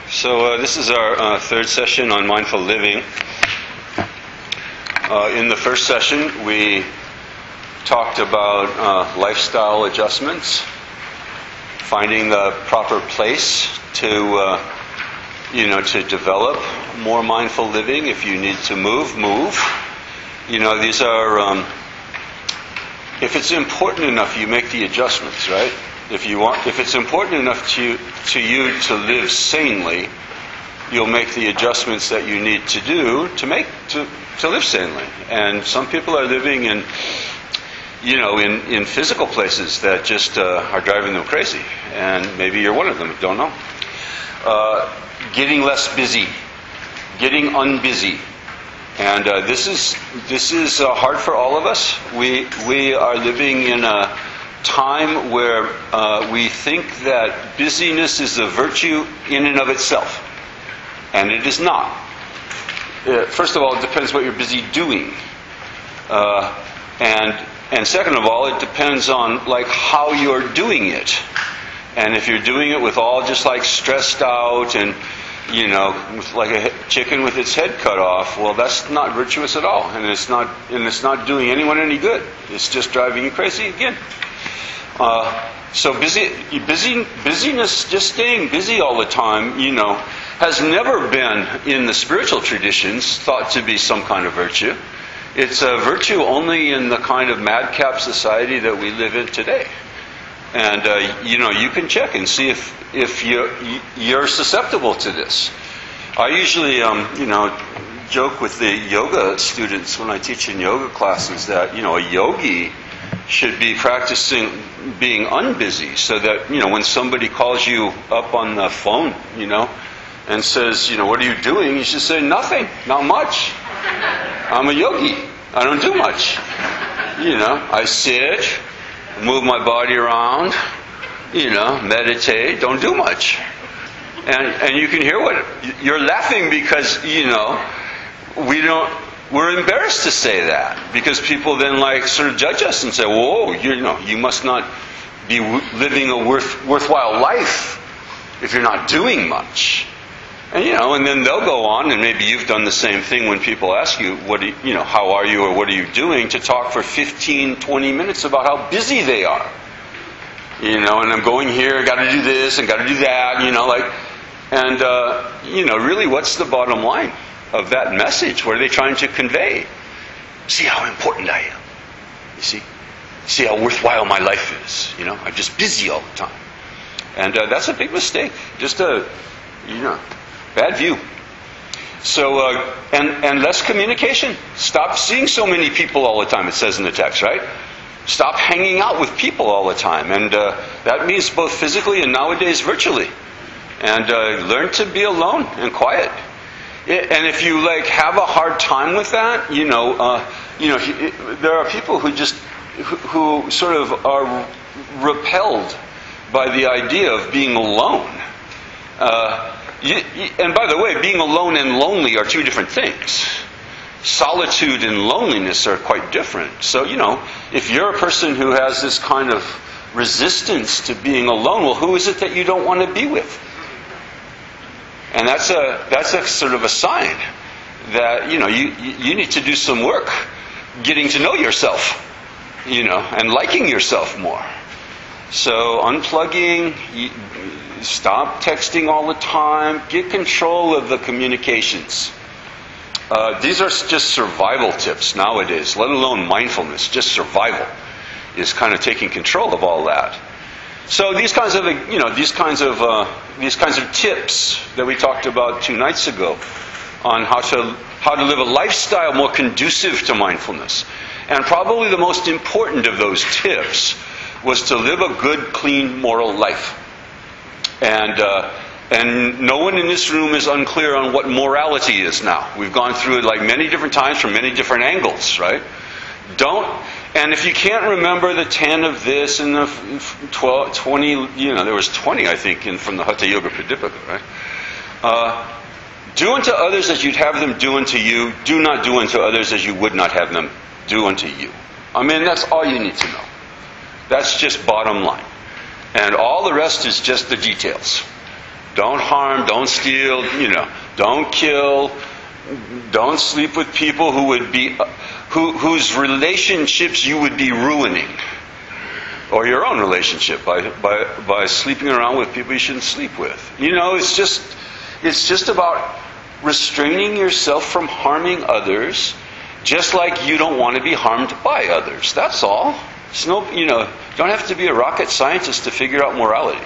So this is our third session on mindful living. In the first session, we talked about lifestyle adjustments, finding the proper place to develop more mindful living. If you need to move. These are, if it's important enough, you make the adjustments, right? If it's important enough to you to live sanely, you'll make the adjustments that you need to do to live sanely. And some people are living in physical places that just are driving them crazy. And maybe you're one of them. Don't know. Getting less busy, getting unbusy. And this is hard for all of us. We are living in a time where we think that busyness is a virtue in and of itself. And it is not. First of all, it depends what you're busy doing. And second of all, it depends on how you're doing it. And if you're doing it with all just stressed out and with like a chicken with its head cut off, well, that's not virtuous at all, and it's not doing anyone any good. It's just driving you crazy again. So busyness, just staying busy all the time, has never been in the spiritual traditions thought to be some kind of virtue. It's a virtue only in the kind of madcap society that we live in today. And you can check and see if you're susceptible to this. I usually joke with the yoga students when I teach in yoga classes that a yogi should be practicing being unbusy, so that when somebody calls you up on the phone and says what are you doing, you should say nothing, not much. I'm a yogi. I don't do much. I sit, move my body around, meditate, don't do much. And you can hear what you're laughing because we're embarrassed to say that, because people then sort of judge us and say, whoa, you must not be living a worthwhile life if you're not doing much. And and then they'll go on, and maybe you've done the same thing when people ask you, how are you or what are you doing, to talk for 15, 20 minutes about how busy they are. And I'm going here, got to do this and got to do that, really what's the bottom line of that message? What are they trying to convey? See how important I am. You see how worthwhile my life is. I'm just busy all the time. And that's a big mistake. Just a, bad view. So, and less communication. Stop seeing so many people all the time, it says in the text, right? Stop hanging out with people all the time. And that means both physically and nowadays virtually. And learn to be alone and quiet. And if you have a hard time with that, there are people who sort of are repelled by the idea of being alone. And by the way, being alone and lonely are two different things. Solitude and loneliness are quite different. So, if you're a person who has this kind of resistance to being alone, well, who is it that you don't want to be with? And that's a sort of a sign that, you need to do some work getting to know yourself, and liking yourself more. So unplugging, stop texting all the time, get control of the communications. These are just survival tips nowadays, let alone mindfulness. Just survival is kind of taking control of all that. So these kinds of tips that we talked about 2 nights ago on how to live a lifestyle more conducive to mindfulness. And probably the most important of those tips was to live a good, clean, moral life. And no one in this room is unclear on what morality is now. We've gone through it many different times from many different angles, right? And if you can't remember the 10 of this and the 12, 20, there was 20, I think, from the Hatha Yoga Pradipika, right? Do unto others as you'd have them do unto you. Do not do unto others as you would not have them do unto you. I mean, that's all you need to know. That's just bottom line. And all the rest is just the details. Don't harm, don't steal, don't kill, don't sleep with people whose relationships you would be ruining. Or your own relationship by sleeping around with people you shouldn't sleep with. It's just about restraining yourself from harming others, just like you don't want to be harmed by others. That's all. It's don't have to be a rocket scientist to figure out morality.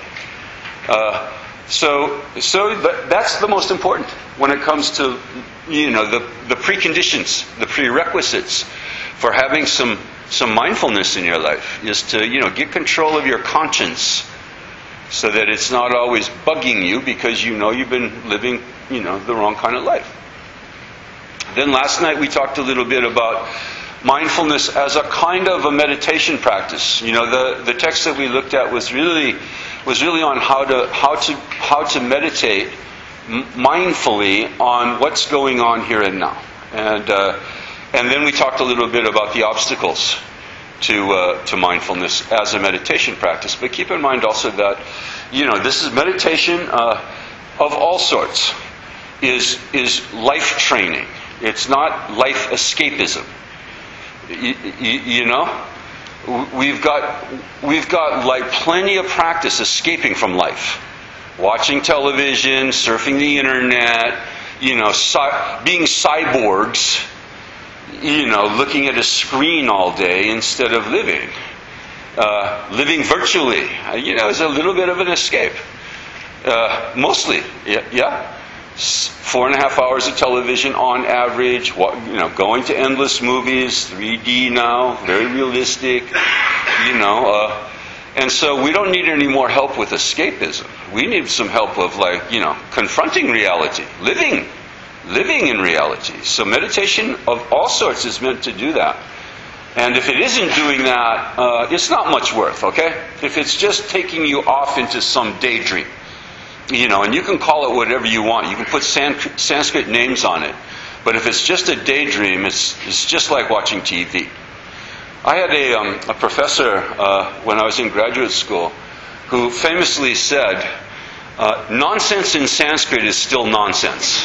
So that's the most important when it comes to the preconditions, the prerequisites for having some mindfulness in your life is to get control of your conscience, so that it's not always bugging you because you've been living the wrong kind of life. Then last night we talked a little bit about mindfulness as a kind of a meditation practice. The text that we looked at was really on how to meditate mindfully on what's going on here and now. And then we talked a little bit about the obstacles to mindfulness as a meditation practice. But keep in mind also that this is meditation of all sorts. Is life training. It's not life escapism. We've got like plenty of practice escaping from life. Watching television, surfing the internet, being cyborgs, looking at a screen all day instead of living. Living virtually, is a little bit of an escape. Mostly, yeah. 4.5 hours of television on average, going to endless movies, 3D now, very realistic, and so we don't need any more help with escapism. We need some help of confronting reality, living in reality. So meditation of all sorts is meant to do that. And if it isn't doing that, it's not much worth, okay? If it's just taking you off into some daydream, and you can call it whatever you want. You can put Sanskrit names on it. But if it's just a daydream, it's just like watching TV. I had a professor when I was in graduate school who famously said, nonsense in Sanskrit is still nonsense.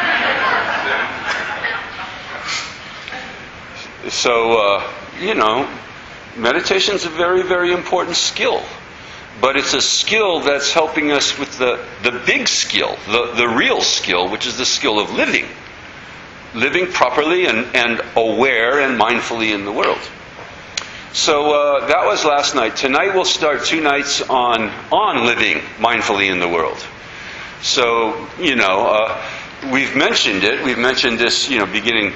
So, meditation is a very, very important skill. But it's a skill that's helping us with the big skill, the real skill, which is the skill of living. Living properly and aware and mindfully in the world. So that was last night. Tonight we'll start 2 nights on living mindfully in the world. So, we've mentioned it. We've mentioned this, beginning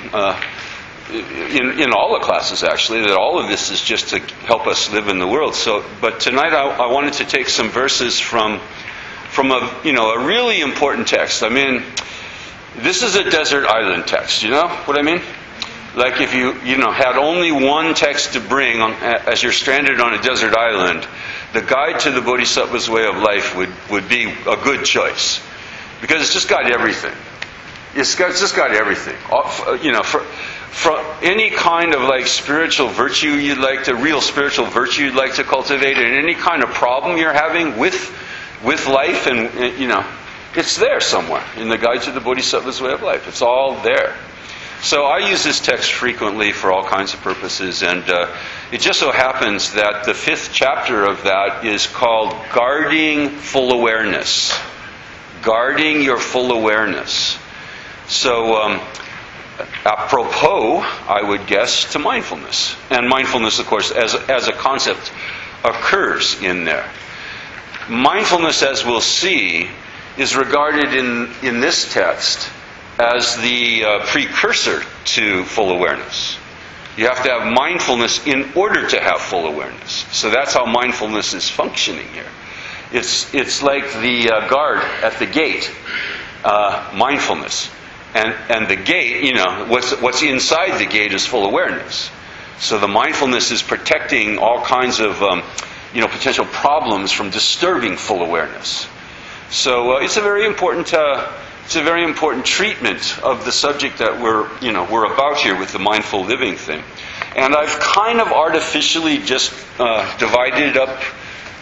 in all the classes, actually, that all of this is just to help us live in the world. So, but tonight I wanted to take some verses from a really important text. I mean, this is a desert island text. You know what I mean? Like if you had only one text to bring as you're stranded on a desert island, the Guide to the Bodhisattva's Way of Life would be a good choice, because it's just got everything. It's just got everything. For any kind of spiritual virtue real spiritual virtue you'd like to cultivate, and any kind of problem you're having with life, and it's there somewhere in the Guide to the Bodhisattva's Way of Life. It's all there. So I use this text frequently for all kinds of purposes, and it just so happens that the 5th chapter of that is called Guarding Full Awareness. Guarding your full awareness. So, apropos, I would guess, to mindfulness. And mindfulness, of course, as a concept, occurs in there. Mindfulness, as we'll see, is regarded in this text as the precursor to full awareness. You have to have mindfulness in order to have full awareness. So that's how mindfulness is functioning here. It's like the guard at the gate, mindfulness. And the gate, what's inside the gate is full awareness. So the mindfulness is protecting all kinds of, potential problems from disturbing full awareness. So it's a very important treatment of the subject that we're about here with the mindful living thing. And I've kind of artificially just divided up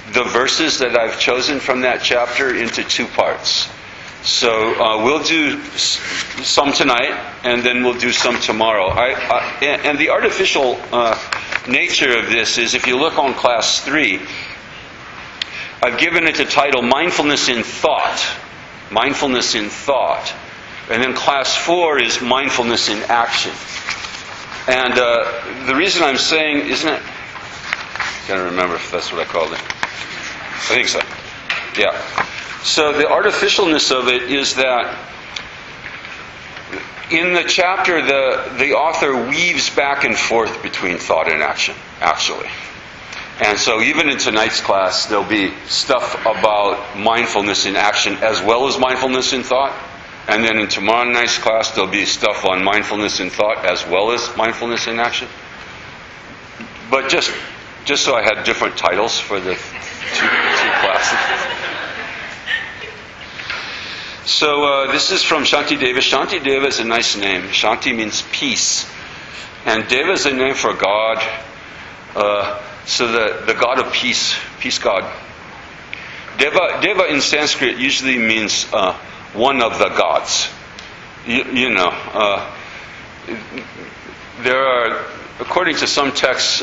the verses that I've chosen from that chapter into two parts. So we'll do some tonight, and then we'll do some tomorrow. And the artificial nature of this is, if you look on class 3, I've given it the title Mindfulness in Thought. Mindfulness in Thought. And then class 4 is Mindfulness in Action. And the reason I'm saying, isn't it? I can't remember if that's what I called it. I think so. Yeah. So the artificialness of it is that in the chapter, the author weaves back and forth between thought and action, actually. And so even in tonight's class, there'll be stuff about mindfulness in action as well as mindfulness in thought. And then in tomorrow night's class, there'll be stuff on mindfulness in thought as well as mindfulness in action. But just so I had different titles for the two classes. So this is from Shanti Deva. Shanti Deva is a nice name. Shanti means peace. And Deva is a name for God. So the God of peace, peace God. Deva in Sanskrit usually means one of the gods. There are, according to some texts,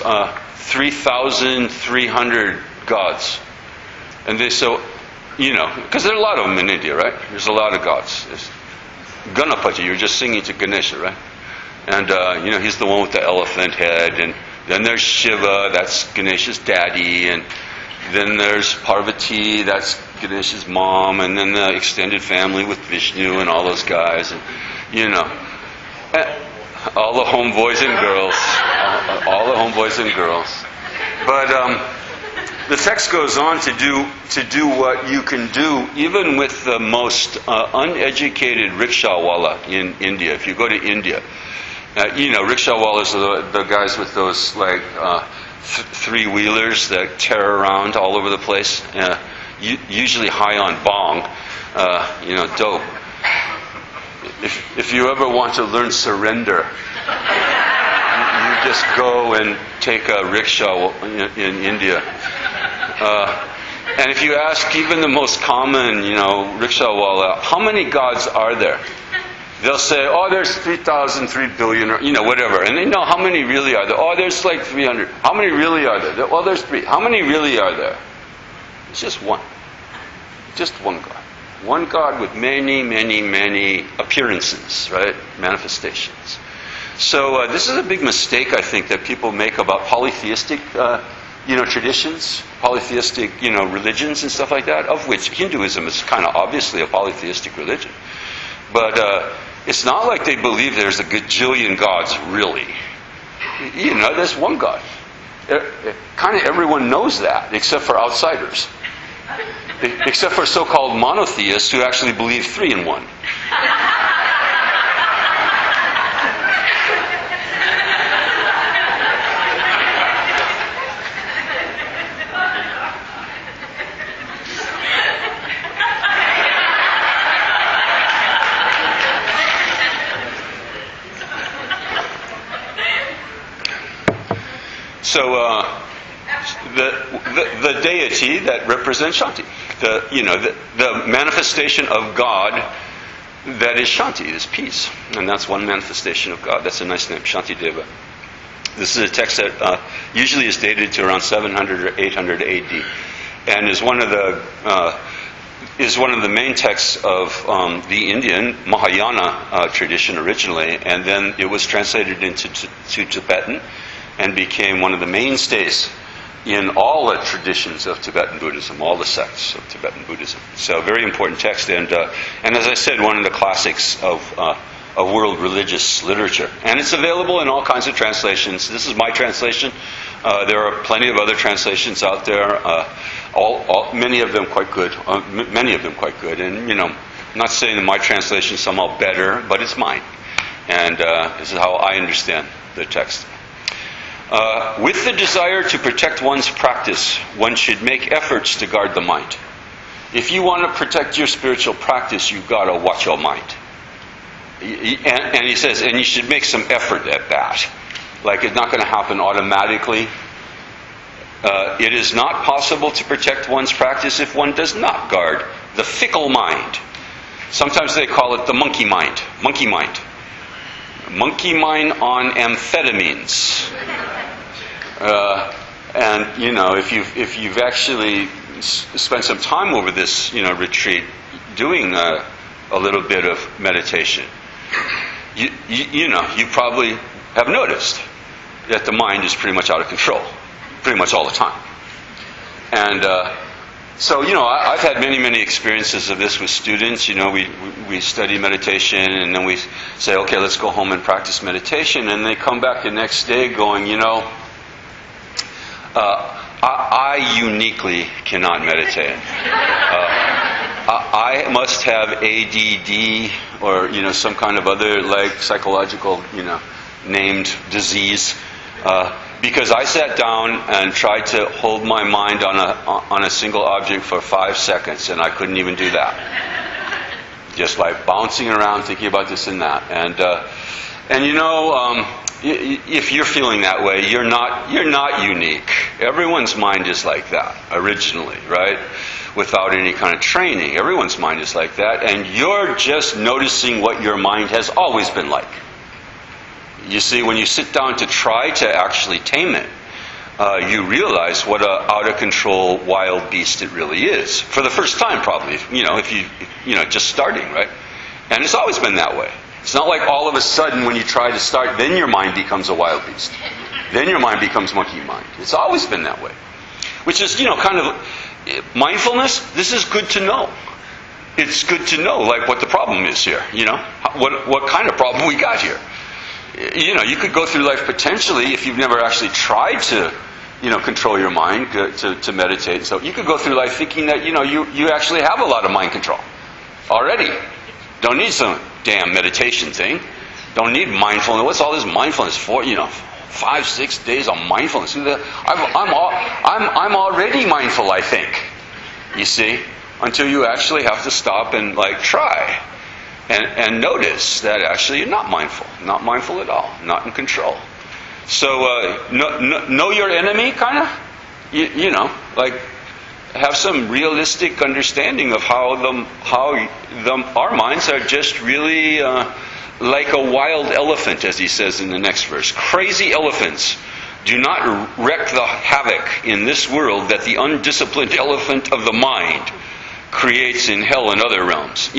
3,300 gods. And because there are a lot of them in India, right? There's a lot of gods. There's Ganapati, you're just singing to Ganesha, right? And, he's the one with the elephant head. And then there's Shiva, that's Ganesha's daddy. And then there's Parvati, that's Ganesha's mom. And then the extended family with Vishnu and all those guys. And, all the homeboys and girls. All the homeboys and girls. But the text goes on to do what you can do even with the most uneducated rickshawwala in India. If you go to India, rickshawwalas are the guys with those three-wheelers that tear around all over the place, usually high on bong, dope. If you ever want to learn surrender, you just go and take a rickshaw in India. And if you ask even the most common, rickshawwala, how many gods are there? They'll say, there's 3,003 billion, or, whatever. And they know how many really are there. There's like 300. How many really are there? There's 3. How many really are there? It's just one. Just one God. One God with many, many, many appearances, right? Manifestations. So this is a big mistake, I think, that people make about polytheistic traditions, polytheistic, religions and stuff like that, of which Hinduism is kind of obviously a polytheistic religion. But it's not like they believe there's a gajillion gods, really. There's one God. Kind of everyone knows that, except for outsiders. Except for so-called monotheists who actually believe 3 in 1. So the deity that represents Shanti, the manifestation of God that is Shanti, is peace, and that's one manifestation of God. That's a nice name, Shanti Deva. This is a text that usually is dated to around 700 or 800 AD, and is one of the main texts of the Indian Mahayana tradition originally, and then it was translated into Tibetan and became one of the mainstays in all the traditions of Tibetan Buddhism, all the sects of Tibetan Buddhism. So, very important text, and as I said, one of the classics of world religious literature. And it's available in all kinds of translations. This is my translation. There are plenty of other translations out there. Many of them quite good. And I'm not saying that my translation is somehow better, but it's mine. And this is how I understand the text. With the desire to protect one's practice, one should make efforts to guard the mind. If you want to protect your spiritual practice, you've got to watch your mind. And he says, and you should make some effort at that. Like, it's not going to happen automatically. It is not possible to protect one's practice if one does not guard the fickle mind. Sometimes they call it the monkey mind. Monkey mind. Monkey mind on amphetamines. And if you've actually spent some time over this retreat doing a little bit of meditation, you probably have noticed that the mind is pretty much out of control, pretty much all the time. And so I've had many experiences of this with students. We study meditation, and then we say, okay, let's go home and practice meditation, and they come back the next day going, I uniquely cannot meditate. I must have ADD or some kind of other psychological named disease, because I sat down and tried to hold my mind on a single object for 5 seconds, and I couldn't even do that. Just like bouncing around thinking about this and that, if you're feeling that way, you're not unique. Everyone's mind is like that originally, right? Without any kind of training, everyone's mind is like that, and you're just noticing what your mind has always been like. You see, when you sit down to try to actually tame it, you realize what an out-of-control wild beast it really is. For the first time, probably, if you just starting, right? And it's always been that way. It's not like all of a sudden when you try to start, then your mind becomes a wild beast. Then your mind becomes monkey mind. It's always been that way. Which is, kind of mindfulness. This is good to know. It's good to know, what the problem is here. What kind of problem we got here. You could go through life potentially, if you've never actually tried to, control your mind, to meditate. So you could go through life thinking that, you actually have a lot of mind control already. Don't need some damn meditation thing. Don't need mindfulness. What's all this mindfulness for? 5-6 days of mindfulness. I'm already mindful, I think. You see, until you actually have to stop and try. And notice that actually you're not mindful at all, not in control. So know your enemy, kind of. Have some realistic understanding of how our minds are just really like a wild elephant, as he says in the next verse. Crazy elephants do not wreak the havoc in this world that the undisciplined elephant of the mind creates in hell and other realms.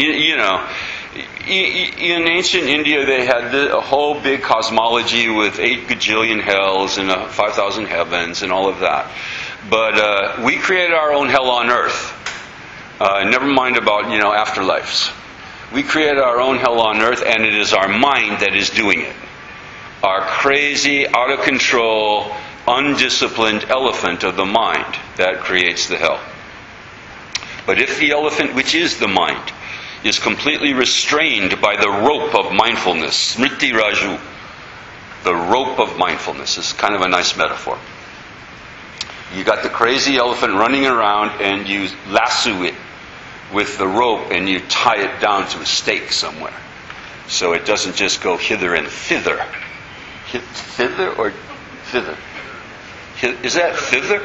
In ancient India, they had a whole big cosmology with 8 gajillion hells and 5,000 heavens and all of that. But we created our own hell on earth. Never mind about, afterlives. We created our own hell on earth, and it is our mind that is doing it. Our crazy, out of control, undisciplined elephant of the mind that creates the hell. But if the elephant, which is the mind, is completely restrained by the rope of mindfulness, smriti raju, the rope of mindfulness is kind of a nice metaphor. You got the crazy elephant running around, and you lasso it with the rope, and you tie it down to a stake somewhere, so it doesn't just go hither and thither. Thither or thither? Is that thither?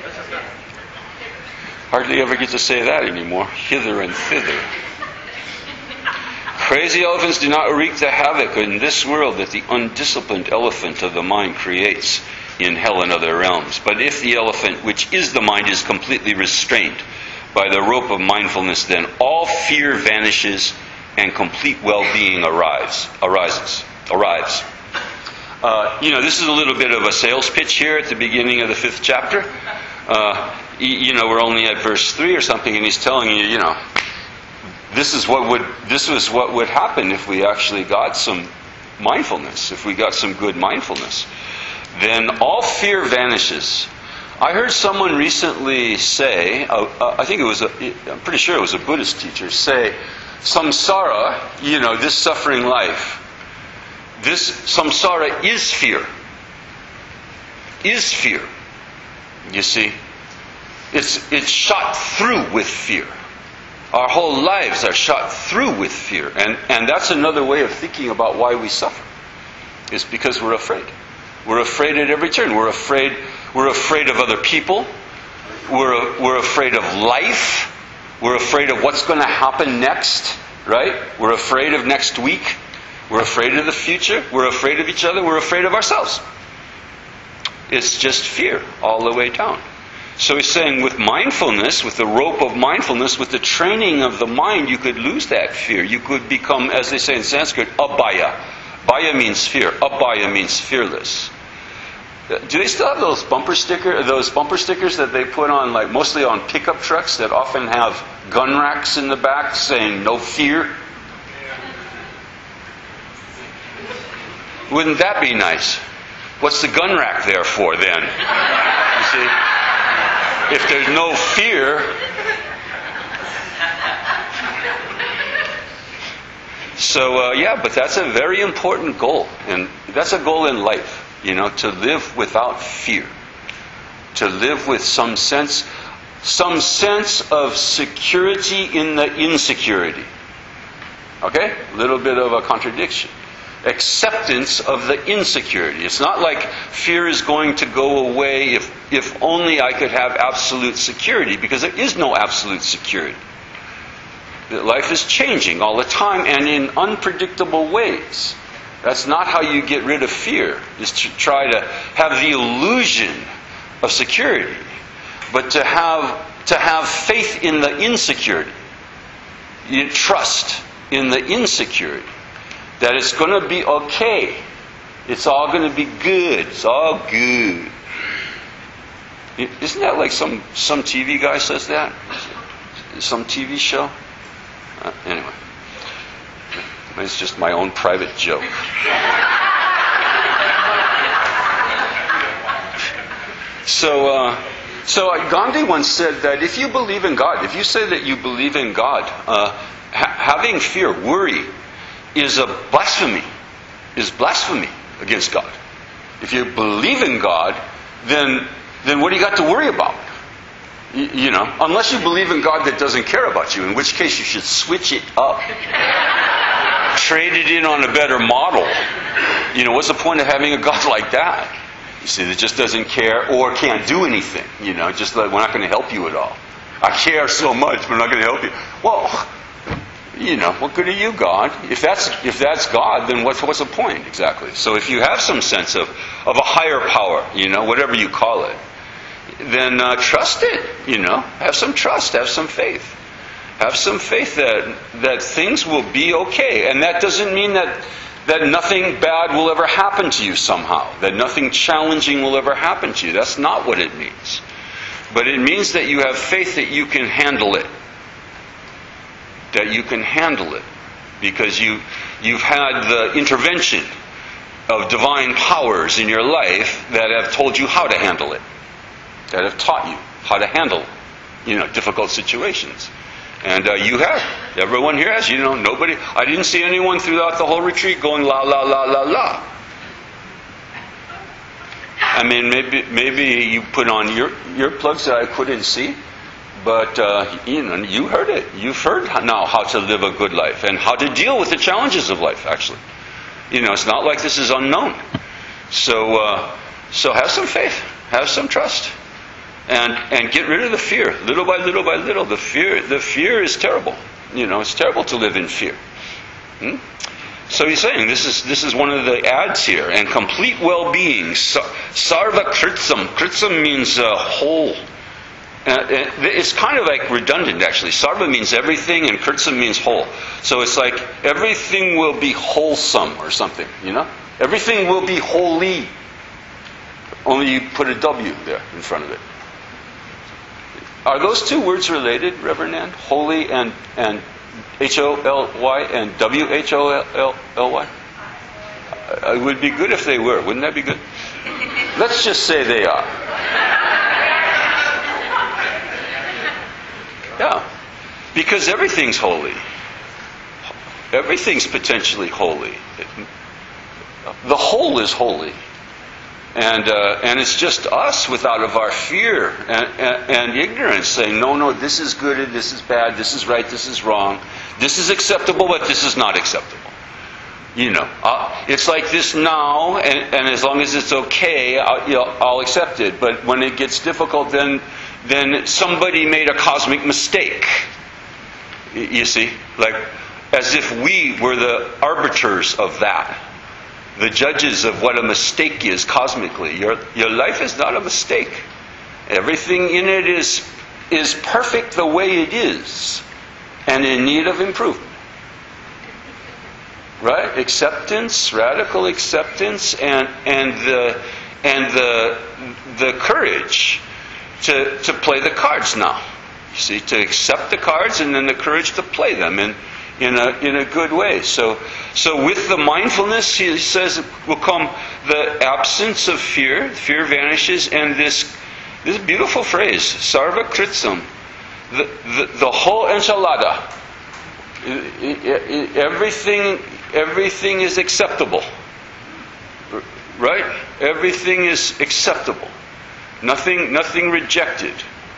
Hardly ever get to say that anymore. Hither and thither. Crazy elephants do not wreak the havoc in this world that the undisciplined elephant of the mind creates in hell and other realms. But if the elephant, which is the mind, is completely restrained by the rope of mindfulness, then all fear vanishes and complete well-being arrives. This is a little bit of a sales pitch here at the beginning of the 5th chapter. We're only at verse 3 or something, and he's telling you, this was what would happen if we actually got some mindfulness, if we got some good mindfulness. Then all fear vanishes. I heard someone recently say, I'm pretty sure it was a Buddhist teacher, say, samsara, this suffering life, this samsara is fear. Is fear. You see? It's shot through with fear. Our whole lives are shot through with fear. And that's another way of thinking about why we suffer. It's because we're afraid. We're afraid at every turn. We're afraid We're afraid of other people. We're afraid of life. We're afraid of what's going to happen next, right? We're afraid of next week. We're afraid of the future. We're afraid of each other. We're afraid of ourselves. It's just fear all the way down. So he's saying with mindfulness, with the rope of mindfulness, with the training of the mind, you could lose that fear. You could become, as they say in Sanskrit, abhaya. Bhaya means fear. Abhaya means fearless. Do they still have those bumper stickers that they put on, like mostly on pickup trucks that often have gun racks in the back saying "No fear"? Wouldn't that be nice? What's the gun rack there for then? You see? If there's no fear, so but that's a very important goal, and that's a goal in life, to live without fear, to live with some sense of security in the insecurity. Okay? A little bit of a contradiction. Acceptance of the insecurity. It's not like fear is going to go away if only I could have absolute security, because there is no absolute security. Life is changing all the time and in unpredictable ways. That's not how you get rid of fear, is to try to have the illusion of security, but to have faith in the insecurity. You trust in the insecurity. That it's going to be okay. It's all going to be good. It's all good. Isn't that like some TV guy says that? Some TV show? Anyway. It's just my own private joke. So Gandhi once said that if you believe in God, if you say that you believe in God, having fear, worry, is blasphemy against God. If you believe in God, then what do you got to worry about? Unless you believe in God that doesn't care about you, in which case you should switch it up. Trade it in on a better model. What's the point of having a God like that? You see, that just doesn't care or can't do anything. Just like, we're not going to help you at all. I care so much, but I'm not going to help you. Well, what good are you, God? If that's God, then what's the point exactly? So if you have some sense of a higher power, whatever you call it, then trust it. Have some trust, have some faith, have some faith that things will be okay, and that doesn't mean that nothing bad will ever happen to you somehow, that nothing challenging will ever happen to you. That's not what it means. But it means that you have faith that you can handle it. That you can handle it. Because you've had the intervention of divine powers in your life that have told you how to handle it. That have taught you how to handle, difficult situations. And you have. Everyone here has. Nobody. I didn't see anyone throughout the whole retreat going la la la la la. I mean, maybe you put on earplugs that I couldn't see, but you heard it. You've heard now how to live a good life and how to deal with the challenges of life. Actually, it's not like this is unknown. So have some faith, have some trust. And get rid of the fear, little by little by little. The fear is terrible. It's terrible to live in fear. So he's saying this is one of the ads here. And complete well-being, sarva kritsam. Kritsam means whole. It's kind of like redundant, actually. Sarva means everything, and kritsam means whole. So it's like everything will be wholesome or something. Everything will be holy. Only you put a W there in front of it. Are those two words related, Reverend Ann? Holy and H-O-L-Y and W-H-O-L-Y? It would be good if they were. Wouldn't that be good? Let's just say they are. Yeah. Because everything's holy. Everything's potentially holy. The whole is holy. And it's just us without of our fear and ignorance saying, no, this is good, this is bad, this is right, this is wrong, this is acceptable, but this is not acceptable. It's like this now, and as long as it's okay, I'll accept it. But when it gets difficult, then somebody made a cosmic mistake. You see? Like, as if we were the arbiters of that. The judges of what a mistake is cosmically. Your life is not a mistake. Everything in it is perfect the way it is, and in need of improvement. Right? Acceptance, radical acceptance, and the courage to play the cards now. You see, to accept the cards, and then the courage to play them in a good way. So with the mindfulness, he says, will come the absence of fear. Fear vanishes, and this beautiful phrase, sarva kritsam, the whole enchilada. Everything is acceptable. Right? Everything is acceptable. Nothing rejected.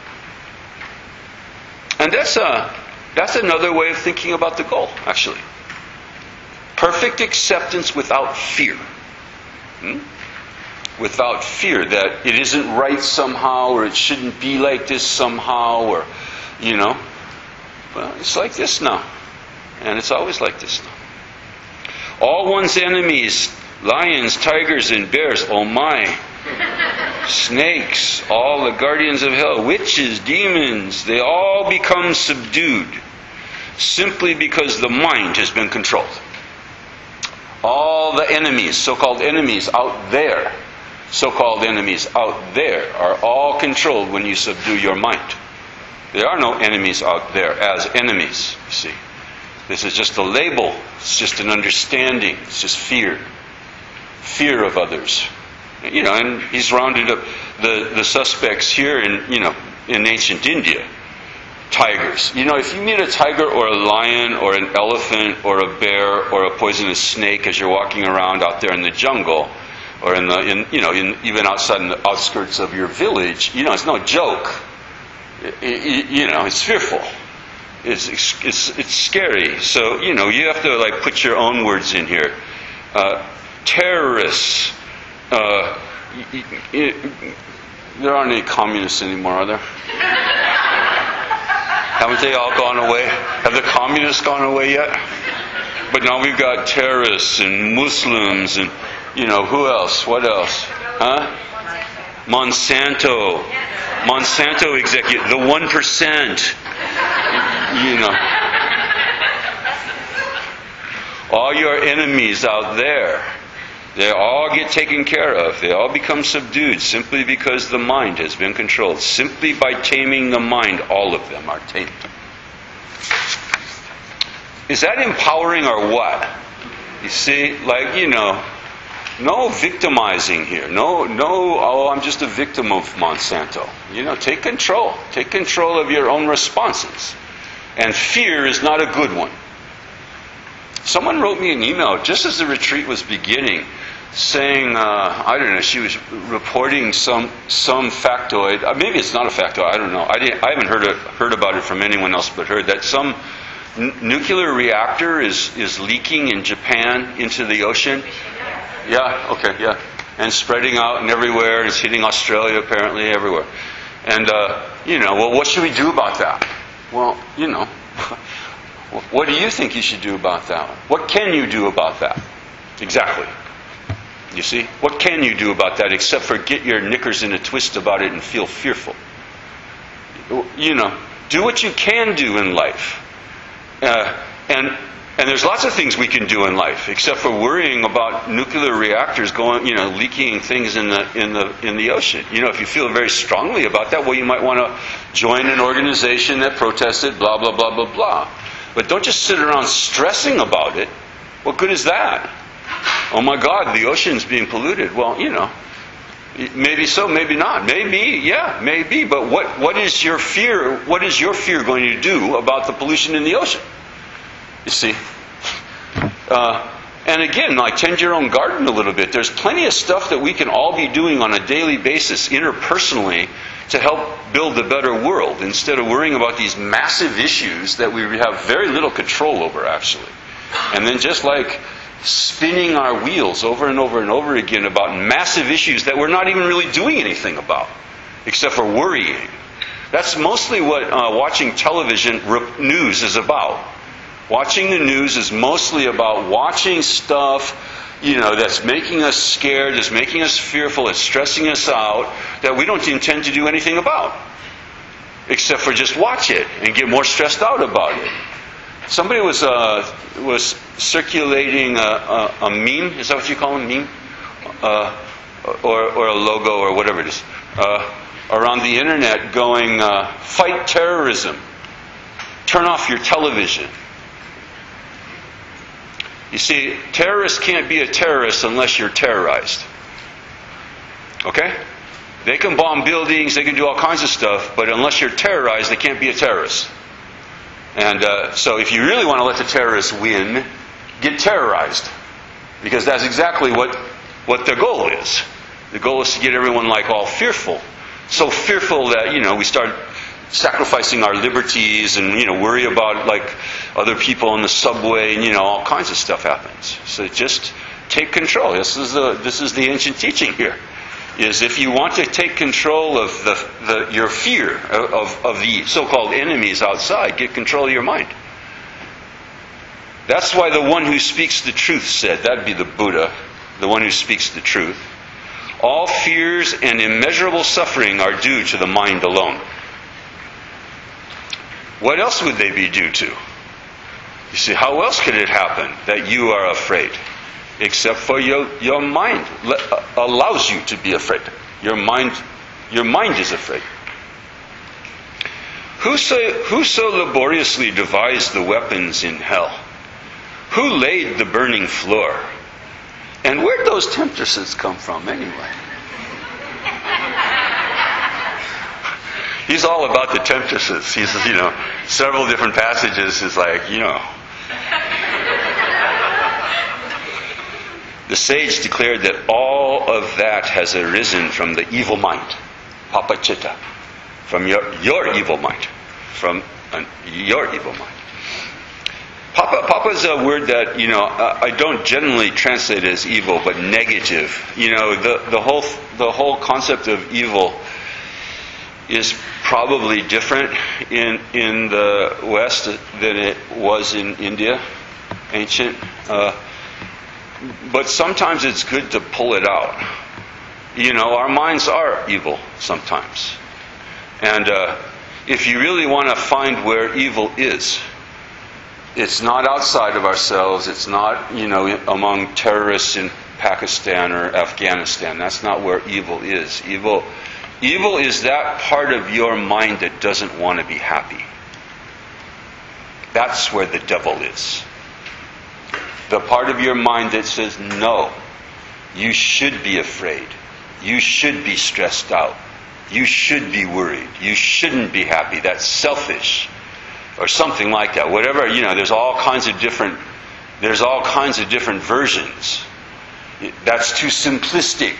And that's another way of thinking about the goal, actually. Perfect acceptance without fear. Without fear that it isn't right somehow, or it shouldn't be like this somehow, or, well, it's like this now. And it's always like this now. All one's enemies, lions, tigers, and bears, oh my, snakes, all the guardians of hell, witches, demons, they all become subdued simply because the mind has been controlled. All the enemies, so-called enemies out there, are all controlled when you subdue your mind. There are no enemies out there as enemies, you see. This is just a label. It's just an understanding. It's just fear. Fear of others. And he's rounded up the suspects here in ancient India. Tigers. If you meet a tiger or a lion or an elephant or a bear or a poisonous snake as you're walking around out there in the jungle, or even outside in the outskirts of your village, it's no joke. It's fearful. It's scary. So you have to put your own words in here. Terrorists. There aren't any communists anymore, are there? Haven't they all gone away? Have the communists gone away yet? But now we've got terrorists and Muslims and who else? What else? Huh? Monsanto executive, the 1%. All your enemies out there, they all get taken care of. They all become subdued simply because the mind has been controlled. Simply by taming the mind, all of them are tamed. Is that empowering or what? You see, no victimizing here. No, I'm just a victim of Monsanto. Take control. Take control of your own responses. And fear is not a good one. Someone wrote me an email just as the retreat was beginning, saying, I don't know, she was reporting some factoid. Maybe it's not a factoid, I don't know. I haven't heard about it from anyone else but her, that some nuclear reactor is leaking in Japan into the ocean. Yeah, okay, yeah. And spreading out and everywhere, and it's hitting Australia apparently, everywhere. And, well, what should we do about that? Well, what do you think you should do about that? What can you do about that? Exactly. You see? What can you do about that except for get your knickers in a twist about it and feel fearful? Do what you can do in life. And there's lots of things we can do in life, except for worrying about nuclear reactors leaking things in the ocean. If you feel very strongly about that, well, you might want to join an organization that protested, blah, blah, blah, blah, blah. But don't just sit around stressing about it. What good is that? Oh my God, the ocean's being polluted. Well, maybe so, maybe not. Maybe. But what is your fear? What is your fear going to do about the pollution in the ocean? You see? And again, tend your own garden a little bit. There's plenty of stuff that we can all be doing on a daily basis, interpersonally, to help build a better world, instead of worrying about these massive issues that we have very little control over, actually. And then just spinning our wheels over and over and over again about massive issues that we're not even really doing anything about, except for worrying. That's mostly what watching television news is about. Watching the news is mostly about watching stuff, that's making us scared, that's making us fearful, that's stressing us out, that we don't intend to do anything about, except for just watch it and get more stressed out about it. Somebody was circulating a meme. Is that what you call them, meme? Or a logo or whatever it is. Around the internet going, fight terrorism. Turn off your television. You see, terrorists can't be a terrorist unless you're terrorized. Okay? They can bomb buildings, they can do all kinds of stuff, but unless you're terrorized, they can't be a terrorist. And so if you really want to let the terrorists win, get terrorized. Because that's exactly what their goal is. The goal is to get everyone all fearful. So fearful that, we start sacrificing our liberties and, worry about other people on the subway and, all kinds of stuff happens. So just take control. This is the ancient teaching here. Is if you want to take control of your fear of the so-called enemies outside, get control of your mind. That's why the one who speaks the truth said, that'd be the Buddha, the one who speaks the truth, all fears and immeasurable suffering are due to the mind alone. What else would they be due to? You see, how else could it happen that you are afraid? Except for your mind allows you to be afraid. Your mind is afraid. Who so laboriously devised the weapons in hell? Who laid the burning floor? And where'd those temptresses come from anyway? He's all about the temptresses. He's, several different passages is The sage declared that all of that has arisen from the evil mind, papacitta, from your evil mind, from your evil mind. Papa is a word that I don't generally translate as evil, but negative. The whole concept of evil is probably different in the West than it was in India, ancient. But sometimes it's good to pull it out. Our minds are evil sometimes. And if you really want to find where evil is, it's not outside of ourselves. It's not, among terrorists in Pakistan or Afghanistan. That's not where evil is. Evil is that part of your mind that doesn't want to be happy. That's where the devil is. The part of your mind that says, no, you should be afraid. You should be stressed out. You should be worried. You shouldn't be happy. That's selfish. Or something like that. Whatever, there's all kinds of different versions. That's too simplistic,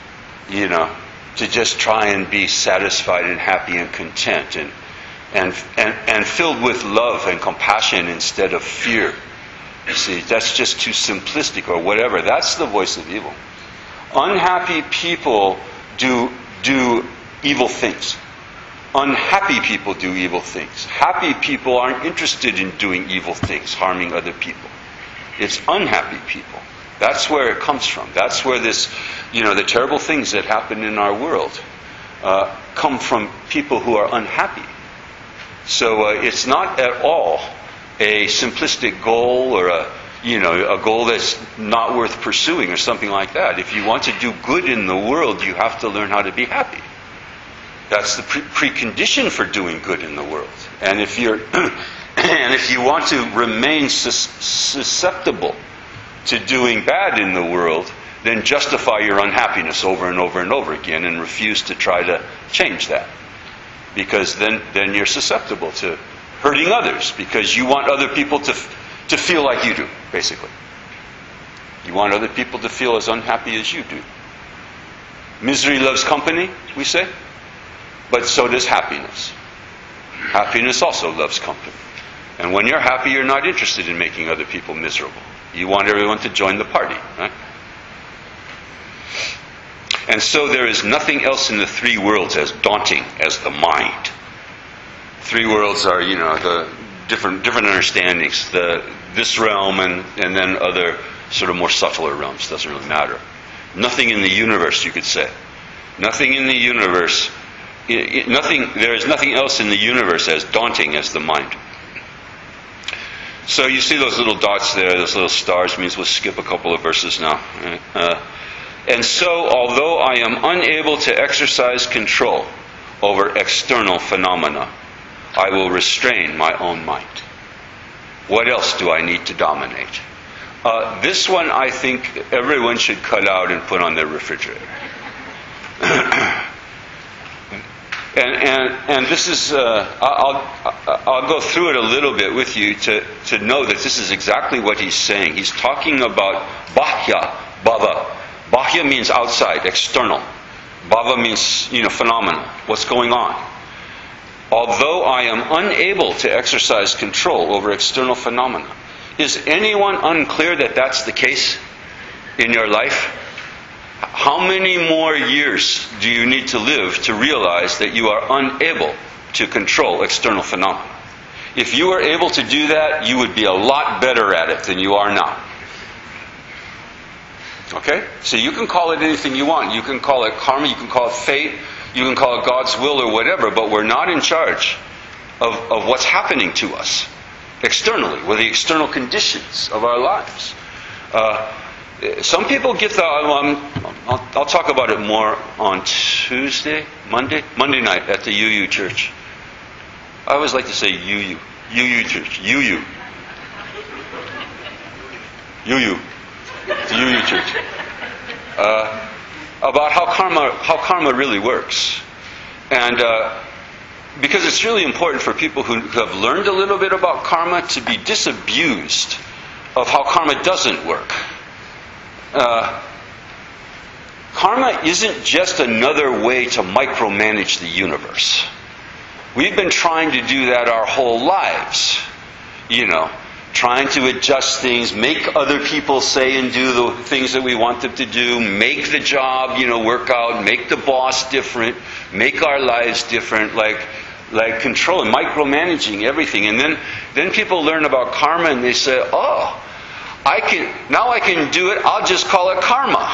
to just try and be satisfied and happy and content and filled with love and compassion instead of fear. You see, that's just too simplistic or whatever. That's the voice of evil. Unhappy people do evil things. Unhappy people do evil things. Happy people aren't interested in doing evil things, harming other people. It's unhappy people. That's where it comes from. That's where this, the terrible things that happen in our world come from people who are unhappy. So it's not at all a simplistic goal or a goal that's not worth pursuing or something like that. If you want to do good in the world, you have to learn how to be happy. That's the precondition for doing good in the world. And if you want to remain susceptible to doing bad in the world, then justify your unhappiness over and over and over again and refuse to try to change that. Because then you're susceptible to hurting others, because you want other people to feel like you do, basically. You want other people to feel as unhappy as you do. Misery loves company, we say. But so does happiness. Happiness also loves company. And when you're happy, you're not interested in making other people miserable. You want everyone to join the party, right? And so there is nothing else in the three worlds as daunting as the mind. Three worlds are, the different understandings. This realm and then other sort of more subtler realms. Doesn't really matter. Nothing in the universe, you could say. Nothing in the universe. There is nothing else in the universe as daunting as the mind. So you see those little dots there, those little stars, means we'll skip a couple of verses now. And so, although I am unable to exercise control over external phenomena, I will restrain my own mind. What else do I need to dominate? This one I think everyone should cut out and put on their refrigerator. And this is, I'll go through it a little bit with you to know that this is exactly what he's saying. He's talking about bahya, bhava. Bahya means outside, external. Bhava means, phenomenal. What's going on? Although I am unable to exercise control over external phenomena. Is anyone unclear that that's the case in your life? How many more years do you need to live to realize that you are unable to control external phenomena? If you were able to do that, you would be a lot better at it than you are now. Okay? So you can call it anything you want. You can call it karma, you can call it fate, you can call it God's will or whatever, but we're not in charge of what's happening to us externally, with the external conditions of our lives. Some people get the... I'll talk about it more on Monday night at the UU Church. I always like to say UU Church. UU. The UU Church. About how karma really works. And because it's really important for people who have learned a little bit about karma to be disabused of how karma doesn't work. Karma isn't just another way to micromanage the universe. We've been trying to do that our whole lives. Trying to adjust things, make other people say and do the things that we want them to do, make the job, work out, make the boss different, make our lives different, like controlling, micromanaging everything. And then people learn about karma and they say, oh, I can do it, I'll just call it karma.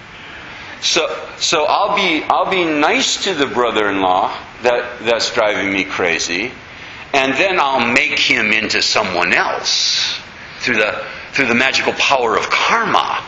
So I'll be nice to the brother-in-law that's driving me crazy, and then I'll make him into someone else through the magical power of karma,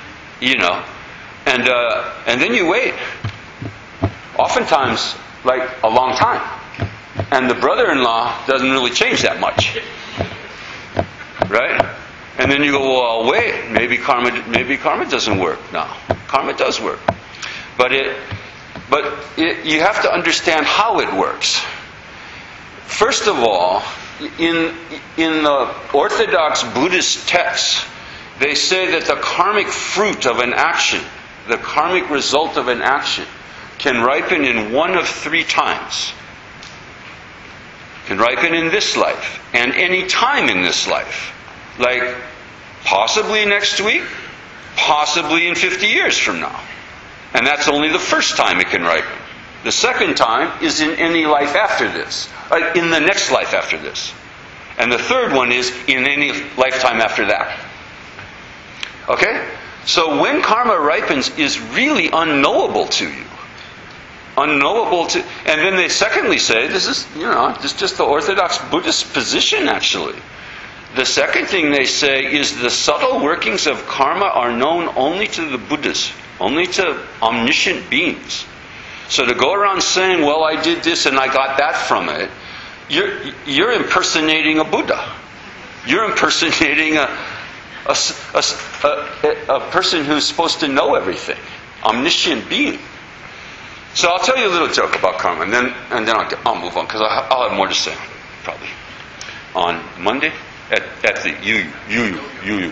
and then you wait, oftentimes like a long time, and the brother-in-law doesn't really change that much, right? And then you go, well, I'll wait. Maybe karma doesn't work. No, karma does work, but you have to understand how it works. First of all, in the Orthodox Buddhist texts, they say that the karmic fruit of an action, the karmic result of an action, can ripen in one of three times. Can ripen in this life and any time in this life. Like, possibly next week, possibly in 50 years from now. And that's only the first time it can ripen. The second time is in any life after this. In the next life after this. And the third one is in any lifetime after that. Okay? So when karma ripens is really unknowable to you. Unknowable to... And then they secondly say, this is just the Orthodox Buddhist position actually. The second thing they say is the subtle workings of karma are known only to the Buddhas, only to omniscient beings. So to go around saying, well, I did this and I got that from it, you're impersonating a Buddha. You're impersonating a person who's supposed to know everything, omniscient being. So I'll tell you a little joke about karma, and then I'll move on, because I'll have more to say, probably, on Monday at the UU.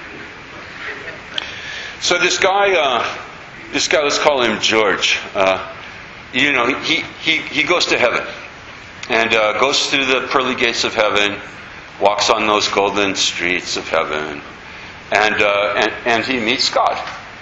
So this guy, let's call him George. He goes to heaven and goes through the pearly gates of heaven, walks on those golden streets of heaven, and he meets God.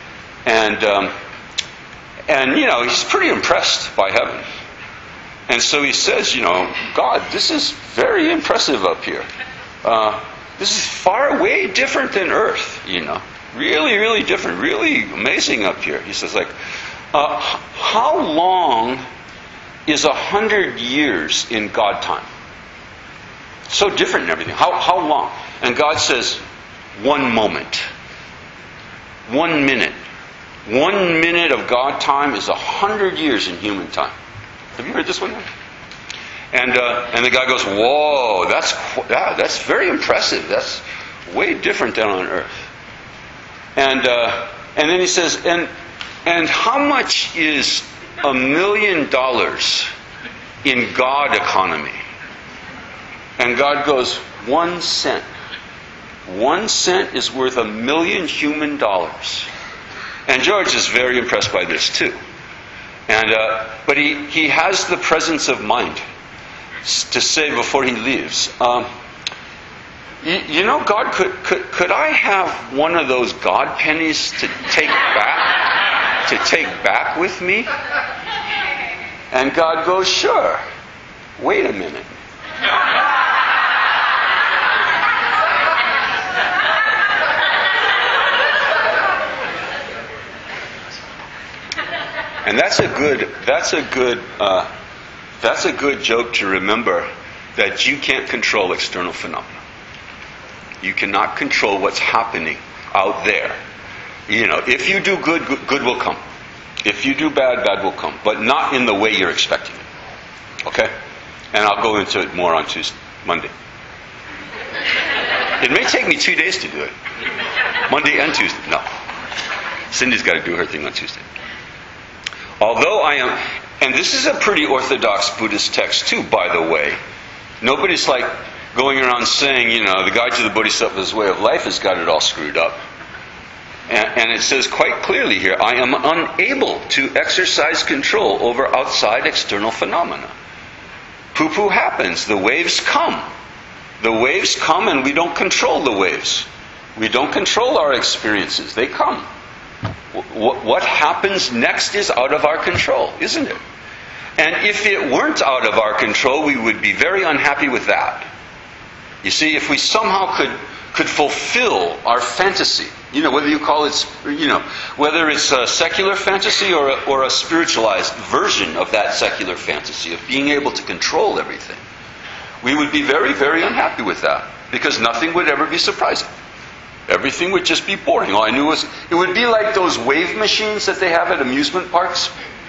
And he's pretty impressed by heaven. And so he says, God, this is very impressive up here. This is far way different than earth, Really, really different, really amazing up here. He says, how long is 100 years in God time? So different in everything. How long? And God says, 1 moment. 1 minute. 1 minute of God time is 100 years in human time. Have you heard this one? And the guy goes, whoa, that's very impressive. That's way different than on earth. And then he says, and how much is $1 million in God economy? And God goes, 1 cent. 1 cent is worth $1 million human dollars. And George is very impressed by this too. But he has the presence of mind to say before he leaves, God, could I have one of those God pennies to take back with me? And God goes, sure. Wait a minute. And that's a good joke to remember, that you can't control external phenomena. You cannot control what's happening out there. If you do good, good will come. If you do bad, bad will come. But not in the way you're expecting it. Okay? And I'll go into it more on Monday. It may take me 2 days to do it. Monday and Tuesday. No. Cindy's got to do her thing on Tuesday. Although I am, and this is a pretty orthodox Buddhist text too, by the way. Nobody's going around saying, the Guide to the Bodhisattva's Way of Life has got it all screwed up. And it says quite clearly here, I am unable to exercise control over outside external phenomena. Poo-poo happens. The waves come. The waves come and we don't control the waves. We don't control our experiences. They come. What happens next is out of our control, isn't it? And if it weren't out of our control, we would be very unhappy with that. You see, if we somehow could fulfill our fantasy, whether you call it, whether it's a secular fantasy or a spiritualized version of that secular fantasy of being able to control everything, we would be very, very unhappy with that, because nothing would ever be surprising. Everything would just be boring. All I knew was, it would be like those wave machines that they have at amusement parks.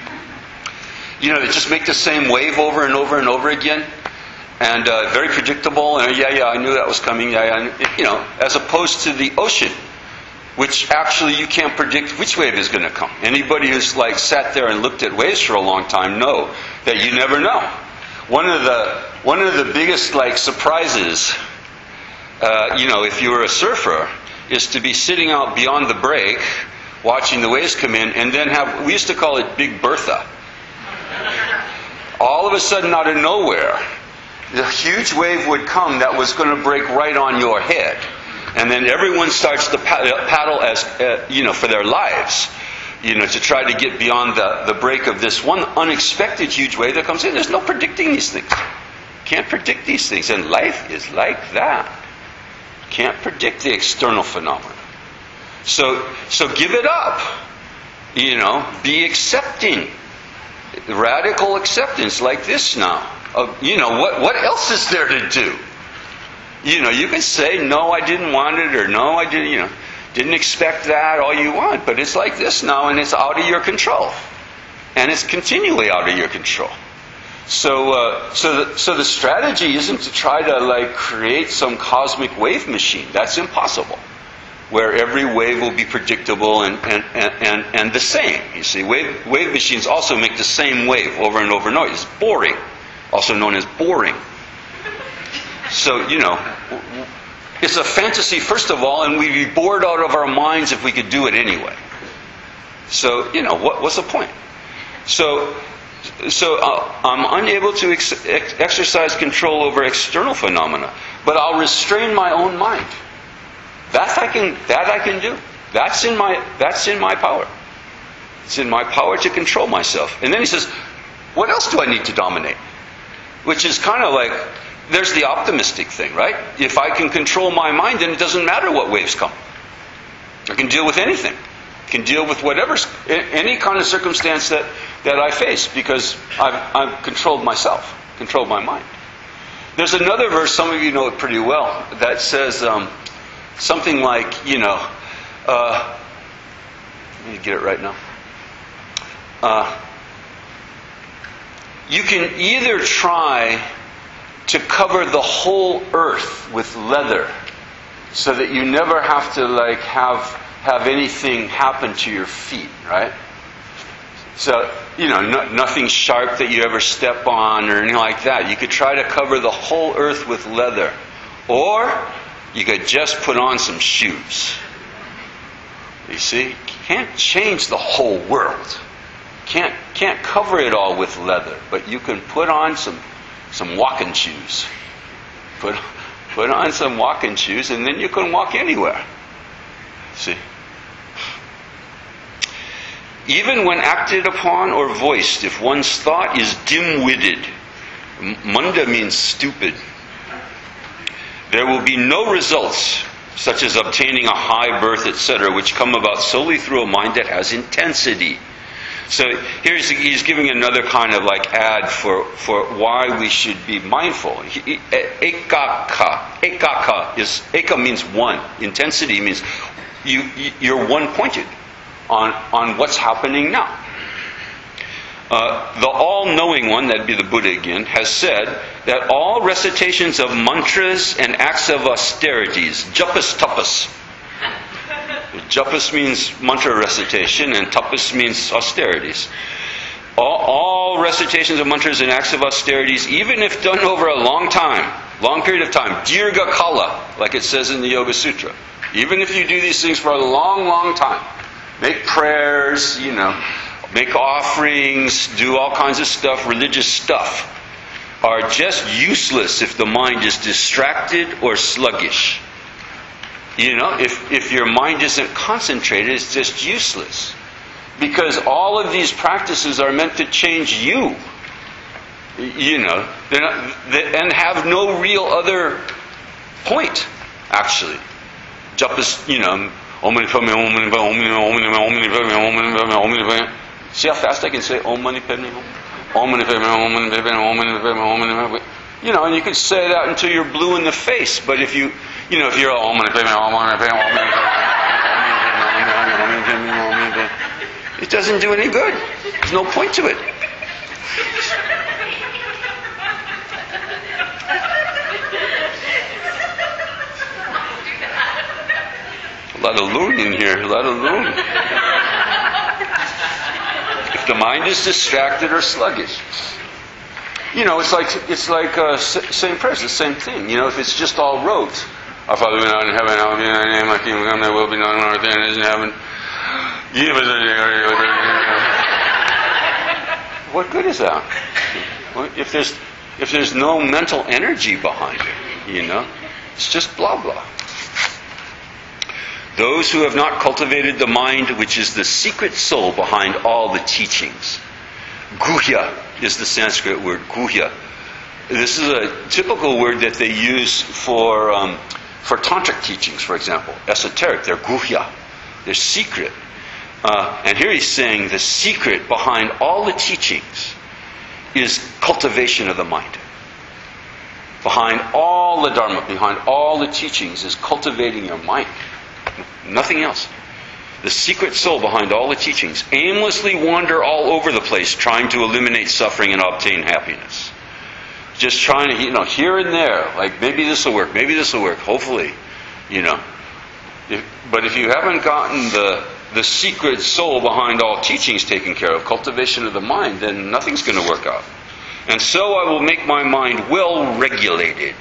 They just make the same wave over and over and over again. And very predictable. And I knew that was coming. As opposed to the ocean, which actually you can't predict which wave is going to come. Anybody who's sat there and looked at waves for a long time know that you never know. One of the biggest surprises, if you were a surfer, is to be sitting out beyond the break, watching the waves come in, and then we used to call it Big Bertha. All of a sudden, out of nowhere, the huge wave would come that was going to break right on your head. And then everyone starts to paddle for their lives, to try to get beyond the break of this one unexpected huge wave that comes in. There's no predicting these things. Can't predict these things. And life is like that. Can't predict the external phenomena. So give it up. Be accepting. Radical acceptance like this now. What else is there to do? You can say, no, I didn't want it, or no, I didn't expect that, all you want. But it's like this now, and it's out of your control. And it's continually out of your control. So the strategy isn't to try to create some cosmic wave machine. That's impossible. Where every wave will be predictable and the same. You see, wave machines also make the same wave over and over and over. It's boring, also known as boring. So it's a fantasy first of all, and we'd be bored out of our minds if we could do it anyway. So what's the point? So So I'm unable to exercise control over external phenomena, but I'll restrain my own mind. That I can do. That's in my power. It's in my power to control myself. And then he says, what else do I need to dominate? Which is kind of like, there's the optimistic thing, right? If I can control my mind, then it doesn't matter what waves come. I can deal with anything. I can deal with any kind of circumstance that I face, because I've controlled myself, controlled my mind. There's another verse, some of you know it pretty well, that says something like, let me get it right now. You can either try to cover the whole earth with leather so that you never have to have anything happen to your feet, right? So, nothing sharp that you ever step on or anything like that. You could try to cover the whole earth with leather. Or you could just put on some shoes. You see? You can't change the whole world. Can't cover it all with leather, but you can put on some walking shoes. Put on some walking shoes, and then you can walk anywhere. See? Even when acted upon or voiced, if one's thought is dim-witted, munda means stupid, there will be no results, such as obtaining a high birth, etc., which come about solely through a mind that has intensity. So here he's giving another kind of ad for why we should be mindful. Eka means one. Intensity means you're one-pointed on what's happening now. The all-knowing one, that'd be the Buddha again, has said that all recitations of mantras and acts of austerities, japas tapas. Japas means mantra recitation, and tapas means austerities. All recitations of mantras and acts of austerities, even if done over a long period of time, dirgha kala, like it says in the Yoga Sutra. Even if you do these things for a long, long time, make prayers, make offerings, do all kinds of stuff, religious stuff, are just useless if the mind is distracted or sluggish. If your mind isn't concentrated, it's just useless. Because all of these practices are meant to change you. And have no real other point, actually. Japas, Om Mani Padme Hum, Om Mani Padme Hum, Om Mani Padme. See how fast I can say Om Mani Padme Hum? Om Mani Padme Hum, Om Mani Padme Hum, Om Mani Padme Hum, Om Mani Padme. And you can say that until you're blue in the face. But if you're Om Mani Padme Hum, Om Mani Padme Hum, Om Mani Padme, it doesn't do any good. There's no point to it. A lot of loon in here. A lot of loon. If the mind is distracted or sluggish, it's like same prayers, the same thing. If it's just all rote, our Father who art in heaven, hallowed be thy name, thy kingdom come, thy will be done on earth as it is in heaven. What good is that? If there's no mental energy behind it, it's just blah blah. Those who have not cultivated the mind, which is the secret soul behind all the teachings. Guhya is the Sanskrit word, guhya. This is a typical word that they use for tantric teachings, for example. Esoteric, they're guhya. They're secret. And here he's saying the secret behind all the teachings is cultivation of the mind. Behind all the Dharma, behind all the teachings is cultivating your mind. Nothing else. The secret soul behind all the teachings. Aimlessly wander all over the place trying to eliminate suffering and obtain happiness. Just trying to, here and there, like maybe this will work, hopefully, But if you haven't gotten the secret soul behind all teachings taken care of, cultivation of the mind, then nothing's going to work out. And so I will make my mind well regulated.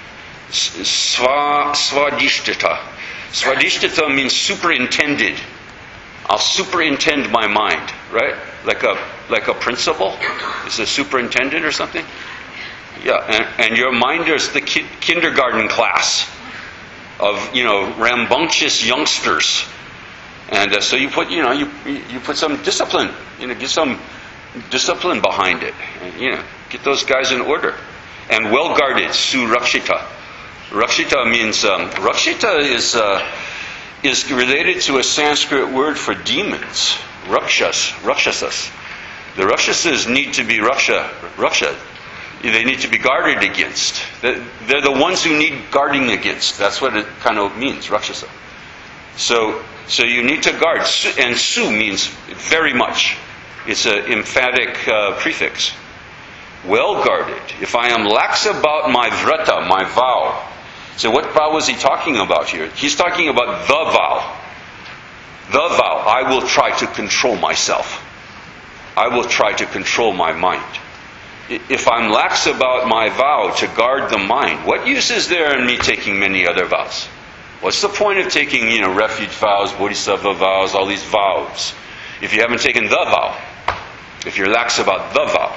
Svadhisthita. Svadhisthita means superintended. I'll superintend my mind, right? like a principal, is a superintendent or something. Yeah, and your mind is the kindergarten class of rambunctious youngsters, and so you put you put some discipline, get some discipline behind it, and, get those guys in order, and well guarded. Su Rakshita. Rakshita means Rakshita is related to a Sanskrit word for demons. Rakshasas. The Rakshasas need to be Raksha. They need to be guarded against. They're the ones who need guarding against. That's what it kind of means, Rakshasa. So you need to guard. And Su means very much. It's an emphatic prefix. Well guarded. If I am lax about my vrata, my vow. So what vow was he talking about here? He's talking about the vow. The vow. I will try to control myself. I will try to control my mind. If I'm lax about my vow to guard the mind, what use is there in me taking many other vows? What's the point of taking, refuge vows, bodhisattva vows, all these vows, if you haven't taken the vow? If you're lax about the vow.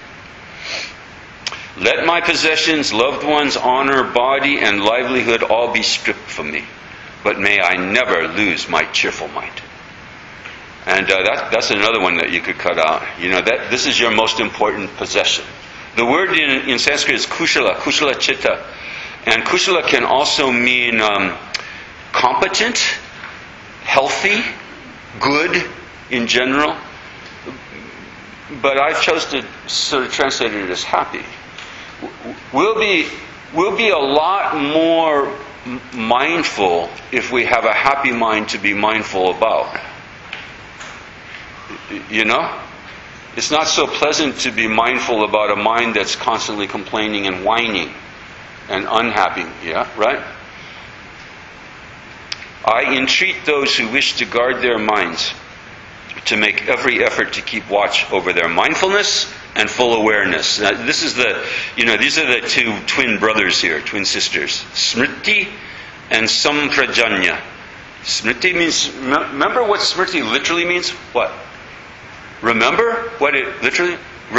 Let my possessions, loved ones, honor, body, and livelihood all be stripped from me, but may I never lose my cheerful mind. And that's another one that you could cut out. That this is your most important possession. The word in Sanskrit is kushala chitta. And kushala can also mean competent, healthy, good in general. But I chose to sort of translate it as happy. We'll be a lot more mindful if we have a happy mind to be mindful about. It's not so pleasant to be mindful about a mind that's constantly complaining and whining and unhappy. Yeah, right? I entreat those who wish to guard their minds to make every effort to keep watch over their mindfulness and full awareness. Now, this is these are the two twin brothers here, twin sisters, Smriti and Samprajanya. Smriti means, remember what Smriti literally means? What? Remember what it literally?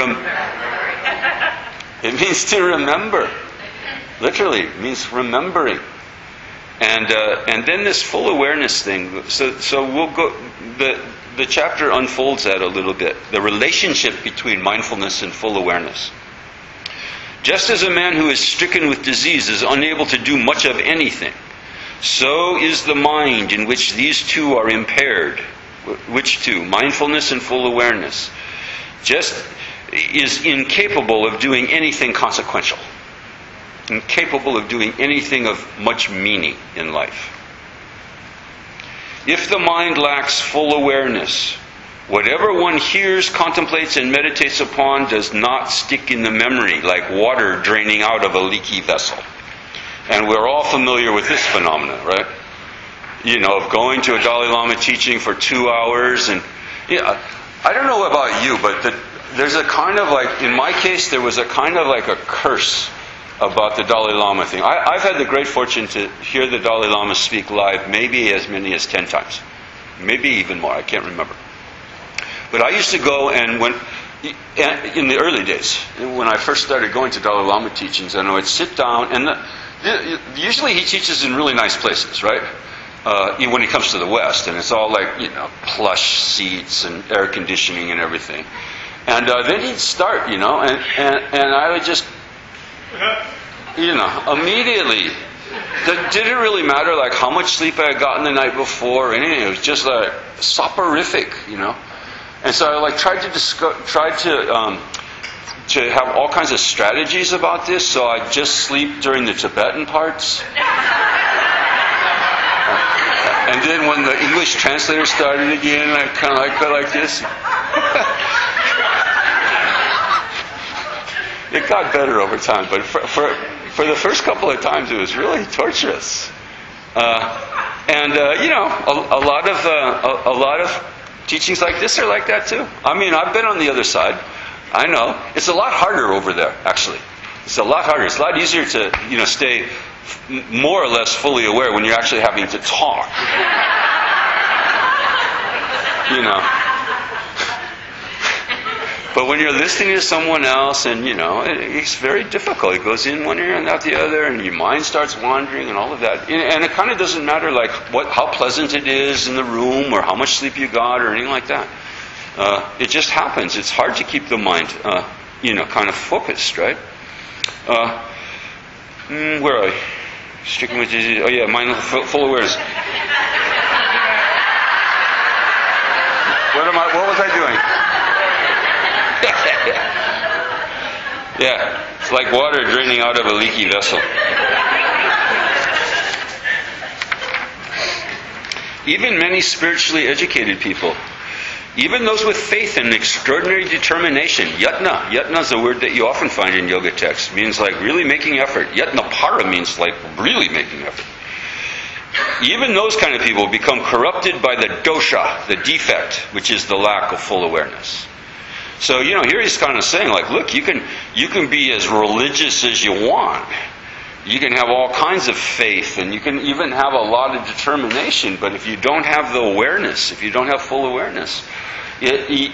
It means to remember. Literally, it means remembering. And then this full awareness thing. So we'll go. The chapter unfolds that a little bit. The relationship between mindfulness and full awareness. Just as a man who is stricken with disease is unable to do much of anything, so is the mind in which these two are impaired. Which two? Mindfulness and full awareness. Just is incapable of doing anything consequential. Incapable of doing anything of much meaning in life. If the mind lacks full awareness, whatever one hears, contemplates, and meditates upon does not stick in the memory like water draining out of a leaky vessel. And we're all familiar with this phenomenon, right? Of going to a Dalai Lama teaching for 2 hours. And I don't know about you, but there's a kind of like, in my case, there was a kind of like a curse about the Dalai Lama thing. I've had the great fortune to hear the Dalai Lama speak live maybe as many as 10 times. Maybe even more, I can't remember. But I used to go, and in the early days, when I first started going to Dalai Lama teachings, and I would sit down, and usually he teaches in really nice places, right? When he comes to the West, and it's all like, plush seats and air conditioning and everything. And then he'd start, and I would just, immediately. Did it really matter, like, how much sleep I had gotten the night before or anything? It was just like soporific, And so I tried to have all kinds of strategies about this, so I'd just sleep during the Tibetan parts. And then when the English translator started again, I kind of go like this. It got better over time, but for the first couple of times, it was really torturous. A lot of teachings like this are like that too. I mean, I've been on the other side. I know it's a lot harder over there. Actually, it's a lot harder. It's a lot easier to stay more or less fully aware when you're actually having to talk. But when you're listening to someone else, and it's very difficult. It goes in one ear and out the other, and your mind starts wandering, and all of that. And it kind of doesn't matter like how pleasant it is in the room, or how much sleep you got, or anything like that. It just happens. It's hard to keep the mind, kind of focused, right? Where are I? Sticking with you. Oh yeah, mindful, full awareness. What was I doing? Yeah, it's like water draining out of a leaky vessel. Even many spiritually educated people, even those with faith and extraordinary determination, yatna is a word that you often find in yoga texts, means like really making effort. Yatna para means like really making effort. Even those kind of people become corrupted by the dosha, the defect, which is the lack of full awareness. So, here he's kind of saying, like, look, you can be as religious as you want. You can have all kinds of faith, and you can even have a lot of determination, but if you don't have the awareness, if you don't have full awareness, it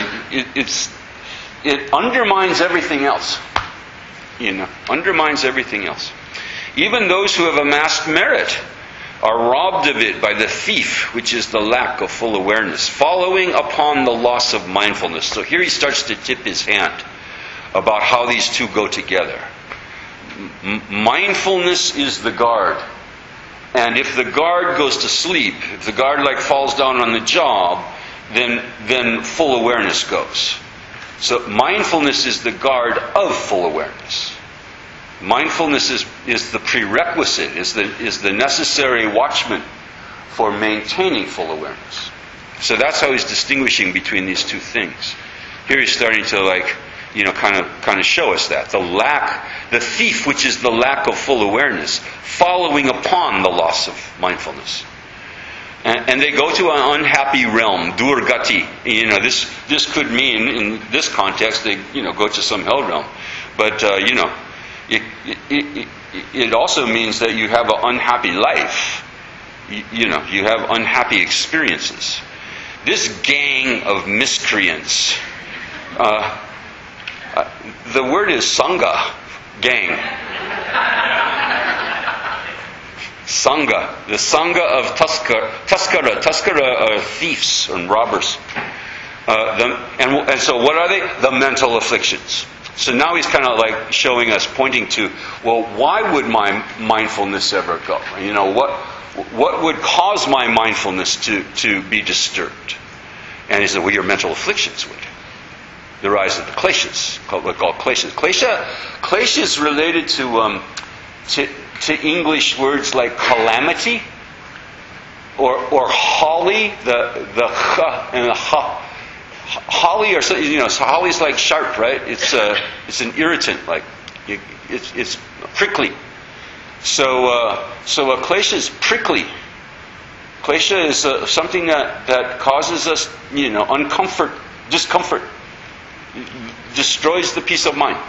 undermines everything else. Undermines everything else. Even those who have amassed merit are robbed of it by the thief, which is the lack of full awareness, following upon the loss of mindfulness. So here he starts to tip his hand about how these two go together. Mindfulness is the guard. And if the guard goes to sleep, if the guard falls down on the job, then full awareness goes. So mindfulness is the guard of full awareness. Mindfulness is the prerequisite, is the necessary watchman for maintaining full awareness. So that's how he's distinguishing between these two things. Here he's starting to kind of show us that. The thief, which is the lack of full awareness, following upon the loss of mindfulness. And they go to an unhappy realm, durgati. This could mean, in this context, they go to some hell realm. But, it also means that you have an unhappy life. You have unhappy experiences. This gang of miscreants, the word is sangha, gang. Sangha, the sangha of Taskara are thieves and robbers. And so what are they? The mental afflictions. So now he's kind of showing us, pointing to, well, why would my mindfulness ever go? What would cause my mindfulness to be disturbed? And he said, well, your mental afflictions would. The rise of the kleshas, called kleshas. Klesha is related to English words like calamity or holly, the ch and the ha. Holly, or holly's like sharp, right? It's an irritant, it's prickly. So a klesha is prickly. Klesha is something that causes us, discomfort, destroys the peace of mind.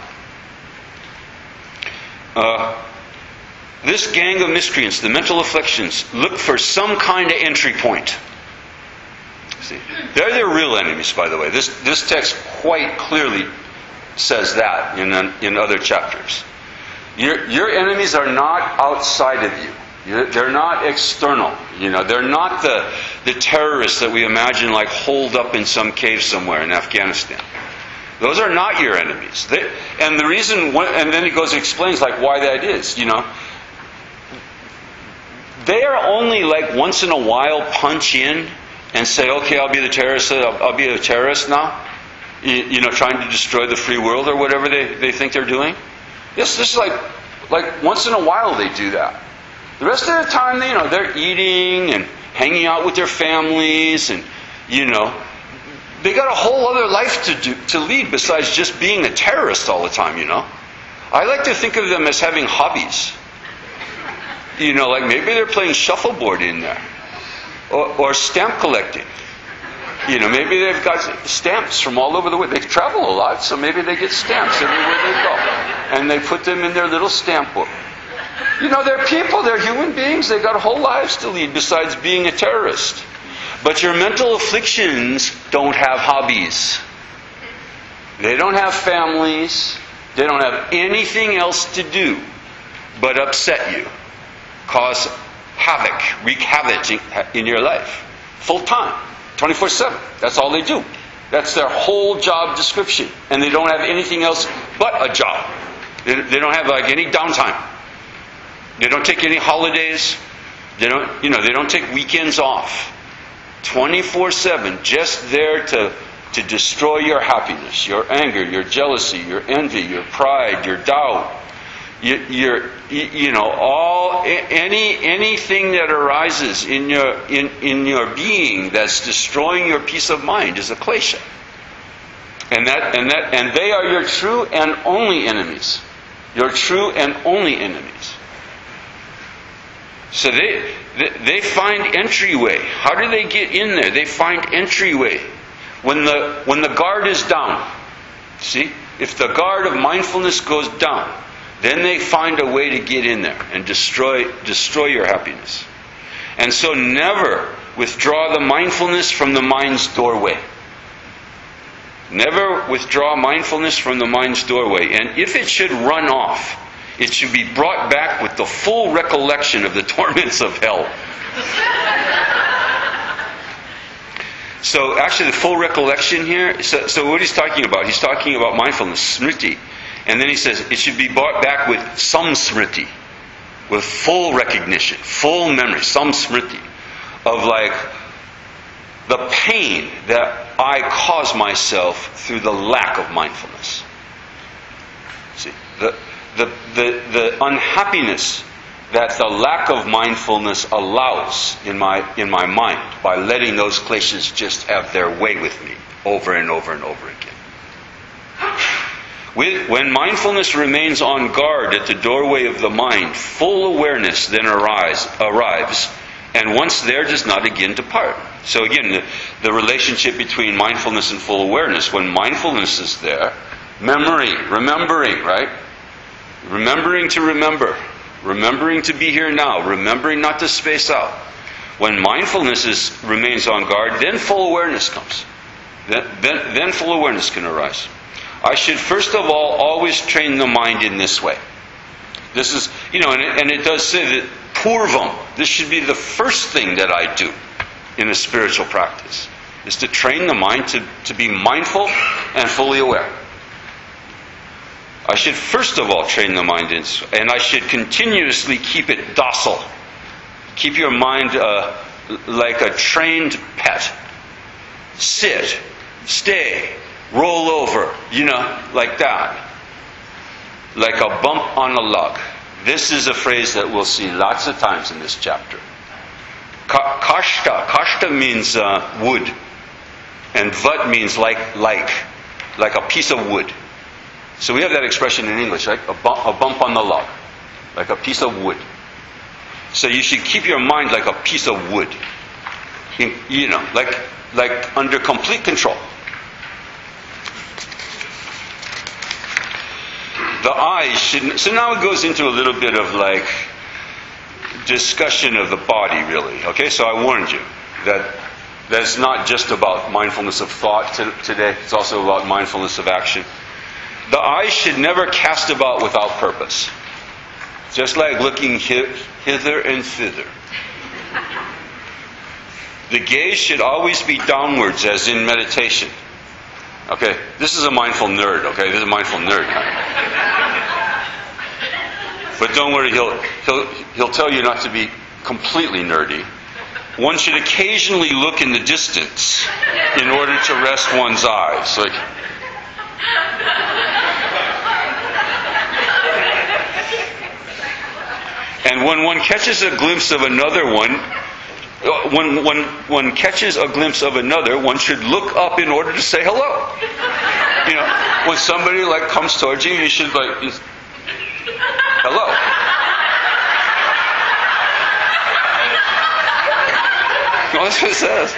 This gang of miscreants, the mental afflictions, look for some kind of entry point. See, they're their real enemies, by the way. This text quite clearly says that in other chapters. Your enemies are not outside of you. They're not external. They're not the terrorists that we imagine holed up in some cave somewhere in Afghanistan. Those are not your enemies. And the reason, and then he goes and explains why that is. They are only once in a while punch in and say, okay, I'll be the terrorist. I'll be a terrorist now. Trying to destroy the free world or whatever they think they're doing. Yes, this is like once in a while they do that. The rest of the time, they're eating and hanging out with their families, and they got a whole other life to lead besides just being a terrorist all the time. I like to think of them as having hobbies. Maybe they're playing shuffleboard in there. Or stamp collecting. Maybe they've got stamps from all over the world. They travel a lot, so maybe they get stamps everywhere they go. And they put them in their little stamp book. They're people, they're human beings. They've got whole lives to lead besides being a terrorist. But your mental afflictions don't have hobbies. They don't have families. They don't have anything else to do but upset you, cause havoc, wreak havoc in your life. Full time, 24/7. That's all they do. That's their whole job description. And they don't have anything else but a job. They don't have like any downtime. They don't take any holidays. They don't take weekends off. 24/7, just there to destroy your happiness, your anger, your jealousy, your envy, your pride, your doubt, anything that arises in your being that's destroying your peace of mind is a klesha. And they are your true and only enemies. Your true and only enemies. So they find entryway. How do they get in there? They find entryway when the guard is down. See? If the guard of mindfulness goes down, then they find a way to get in there and destroy your happiness. And so never withdraw the mindfulness from the mind's doorway. Never withdraw mindfulness from the mind's doorway. And if it should run off, it should be brought back with the full recollection of the torments of hell. So actually the full recollection here, so what he's talking about, he's talking about mindfulness, smriti. And then he says it should be brought back with samsmriti, with full recognition, full memory, samsmriti, of like the pain that I cause myself through the lack of mindfulness. See, the unhappiness that the lack of mindfulness allows in my mind by letting those kleshas just have their way with me over and over and over again. When mindfulness remains on guard at the doorway of the mind, full awareness then arrives, and once there does not again depart. So again, the relationship between mindfulness and full awareness. When mindfulness is there, remembering, right? Remembering to remember. Remembering to be here now. Remembering not to space out. When mindfulness remains on guard, then full awareness comes. Then full awareness can arise. I should first of all always train the mind in this way. This is, and it does say that purvam, this should be the first thing that I do in a spiritual practice, is to train the mind to be mindful and fully aware. I should first of all train the mind in, and I should continuously keep it docile. Keep your mind like a trained pet. Sit, stay, roll over, like that. Like a bump on a log. This is a phrase that we'll see lots of times in this chapter. Kashta means wood. And vat means like a piece of wood. So we have that expression in English, right? A bump on the log. Like a piece of wood. So you should keep your mind like a piece of wood. Like under complete control. The eyes shouldn't. So now it goes into a little bit of like discussion of the body, really. Okay, so I warned you that that's not just about mindfulness of thought today. It's also about mindfulness of action. The eyes should never cast about without purpose. Just like looking hither and thither. The gaze should always be downwards, as in meditation. Okay, this is a mindful nerd. Okay, this is a mindful nerd. But don't worry, he'll tell you not to be completely nerdy. One should occasionally look in the distance in order to rest one's eyes. Like, and when one catches a glimpse of another one, when one catches a glimpse of another, one should look up in order to say hello. When somebody comes towards you, you should hello. No, that's what it says.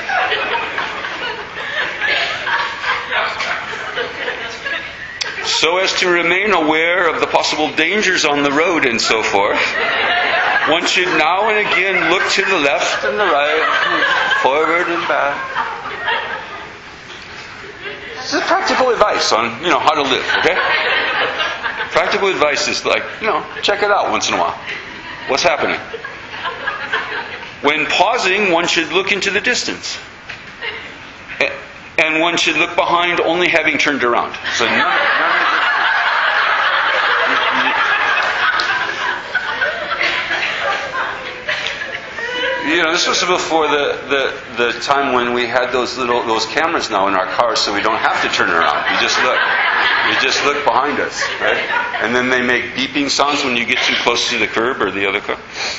So as to remain aware of the possible dangers on the road and so forth, one should now and again look to the left and the right, forward and back. This is practical advice on, how to live, okay? Practical advice is like, check it out once in a while. What's happening? When pausing, one should look into the distance. And one should look behind only having turned around. So none of this was before the time when we had those cameras now in our cars, so we don't have to turn around. We just look. We just look behind us, right? And then they make beeping sounds when you get too close to the curb or the other car.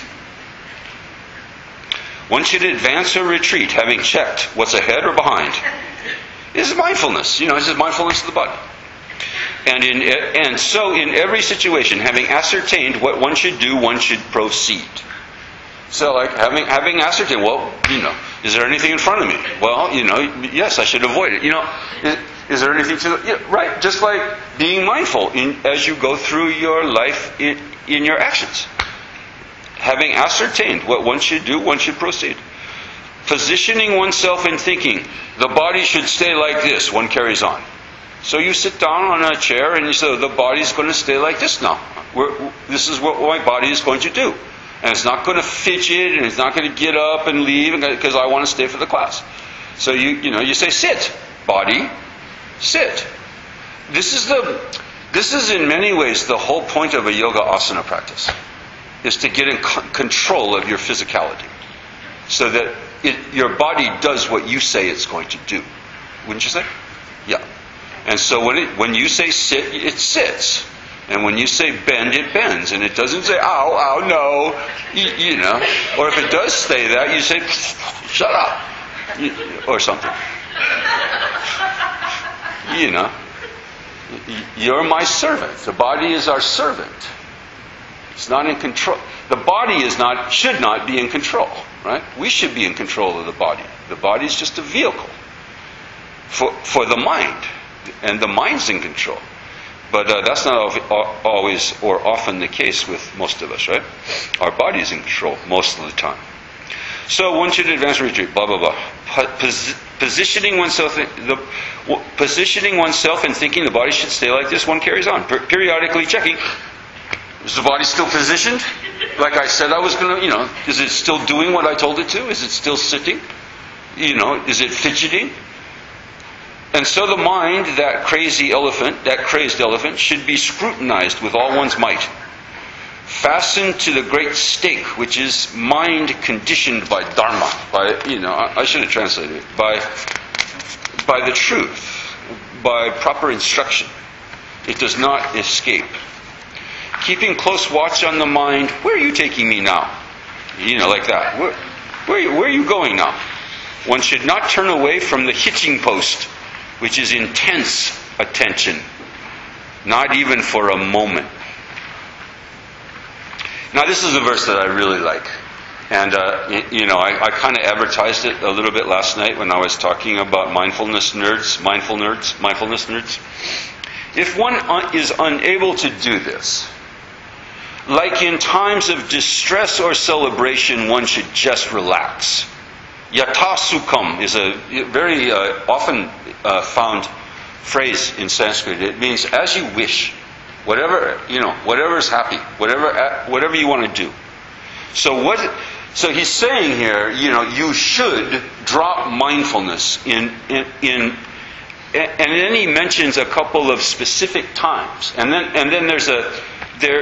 One should advance or retreat, having checked what's ahead or behind. This is mindfulness. This is mindfulness of the body. And so in every situation, having ascertained what one should do, one should proceed. So like having ascertained, is there anything in front of me? Well, yes, I should avoid it. Is there anything to... right, just like being mindful as you go through your life in your actions. Having ascertained what one should do, one should proceed. Positioning oneself in thinking, the body should stay like this, one carries on. So you sit down on a chair and you say, the body's going to stay like this now. This is what my body is going to do. And it's not going to fidget, and it's not going to get up and leave because I want to stay for the class. So you say, sit, body, sit. This is in many ways the whole point of a yoga asana practice, is to get in control of your physicality, so that your body does what you say it's going to do. Wouldn't you say? Yeah. And so when you say sit, it sits. And when you say bend, it bends. And it doesn't say, ow, no. Or if it does say that, you say, shut up. Or something. You're my servant. The body is our servant. It's not in control. The body should not be in control, right? We should be in control of the body. The body is just a vehicle for the mind. And the mind's in control. But that's not always or often the case with most of us, right? Our body's in control most of the time. So one should advance or retreat, blah, blah, blah. Positioning oneself and thinking the body should stay like this, one carries on. Periodically checking, is the body still positioned? Like I said I was going to, is it still doing what I told it to? Is it still sitting? Is it fidgeting? And so the mind, that crazed elephant, should be scrutinized with all one's might. Fastened to the great stake, which is mind conditioned by dharma, I should have translated it, by the truth, by proper instruction. It does not escape. Keeping close watch on the mind, where are you taking me now? Like that. Where are you going now? One should not turn away from the hitching post, which is intense attention, not even for a moment. Now this is a verse that I really like. And, I kind of advertised it a little bit last night when I was talking about mindfulness nerds. If one is unable to do this, like in times of distress or celebration, one should just relax. Yatha sukham is a very often found phrase in Sanskrit. It means as you wish, whatever is happy, whatever you want to do. So he's saying here, you should drop mindfulness in, and then he mentions a couple of specific times, and then there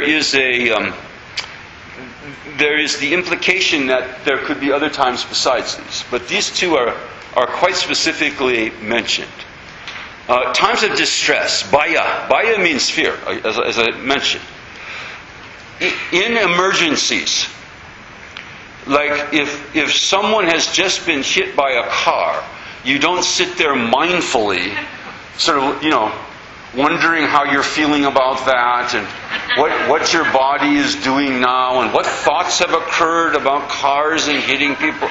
is the implication that there could be other times besides these. But these two are quite specifically mentioned. Times of distress, bhaya. Bhaya means fear, as I mentioned. In emergencies, like if someone has just been hit by a car, you don't sit there mindfully, sort of, wondering how you're feeling about that, and what your body is doing now, and what thoughts have occurred about cars and hitting people.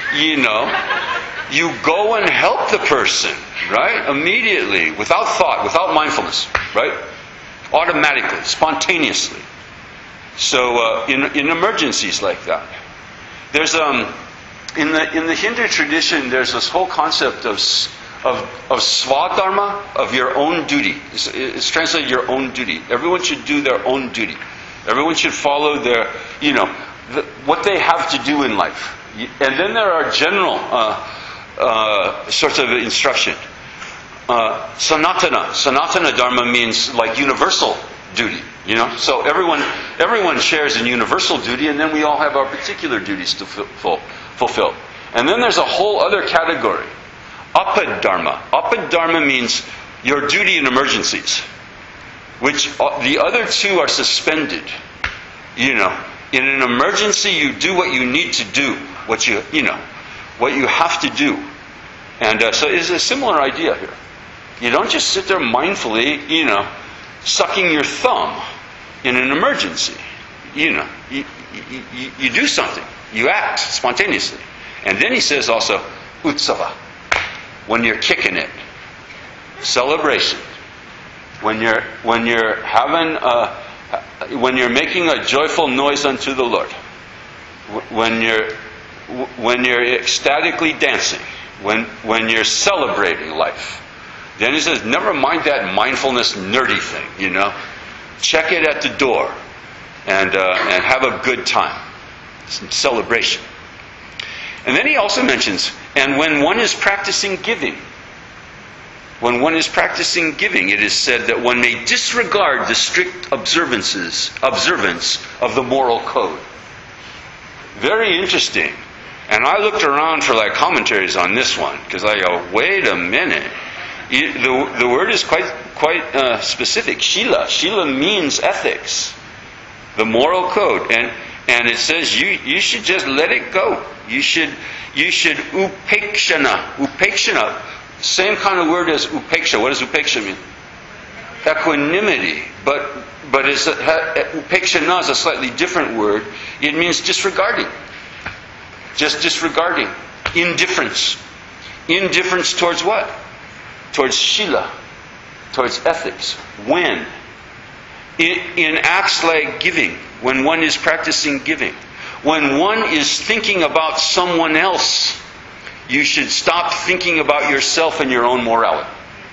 You go and help the person, right? Immediately, without thought, without mindfulness, right? Automatically, spontaneously. So in emergencies like that, there's in the Hindu tradition, there's this whole concept of of Swadharma, of your own duty. It's translated your own duty. Everyone should do their own duty. Everyone should follow their, what they have to do in life. And then there are general sorts of instruction. Sanatana Dharma means like universal duty. So everyone shares in universal duty, and then we all have our particular duties to fulfill. And then there's a whole other category, Apadharma. Apadharma means your duty in emergencies, which the other two are suspended. In an emergency, you do what you need to do, what you have to do. And so it's a similar idea here. You don't just sit there mindfully, sucking your thumb in an emergency. You do something. You act spontaneously. And then he says also, utsava, when you're kicking it. Celebration. When you're making a joyful noise unto the Lord. When you're ecstatically dancing. When you're celebrating life. Then he says, never mind that mindfulness nerdy thing, Check it at the door and have a good time. Some celebration. And then he also mentions, and when one is practicing giving, it is said that one may disregard the strict observance of the moral code. Very interesting. And I looked around for commentaries on this one, because I go, wait a minute. The word is quite specific. Shila means ethics, the moral code, and it says you should just let it go. You should upekshana, same kind of word as upeksha. What does upeksha mean? Equanimity, but upekshana is a slightly different word. It means disregarding, just disregarding, indifference. Indifference towards what? Towards shila, towards ethics. When? In acts like giving, when one is practicing giving, when one is thinking about someone else, you should stop thinking about yourself and your own morality.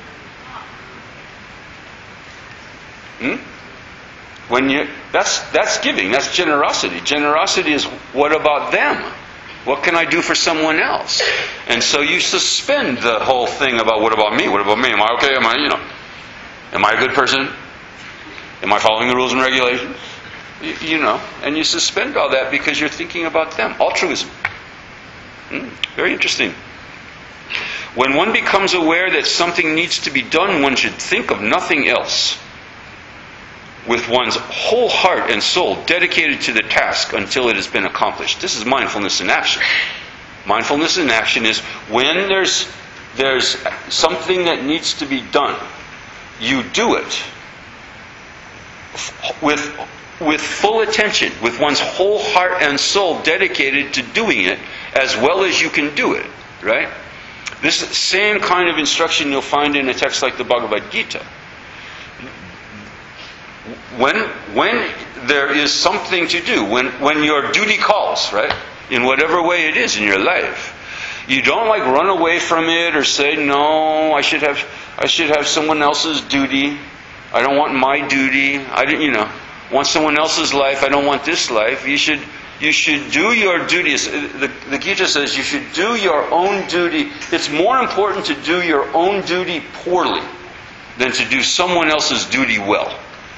That's giving, that's generosity. Generosity is, what about them? What can I do for someone else? And so you suspend the whole thing about what about me? What about me? Am I okay? Am I a good person? Am I following the rules and regulations? And you suspend all that because you're thinking about them. Altruism. Very interesting. When one becomes aware that something needs to be done, one should think of nothing else. With one's whole heart and soul dedicated to the task until it has been accomplished. This is mindfulness in action. Mindfulness in action is when there's something that needs to be done, you do it with full attention, with one's whole heart and soul dedicated to doing it as well as you can do it. Right? This same kind of instruction you'll find in a text like the Bhagavad Gita. When there is something to do, when your duty calls, right, in whatever way it is in your life, you don't run away from it or say, no, I should have someone else's duty. I don't want my duty. I want someone else's life. I don't want this life. You should do your duty. The Gita says you should do your own duty. It's more important to do your own duty poorly than to do someone else's duty well.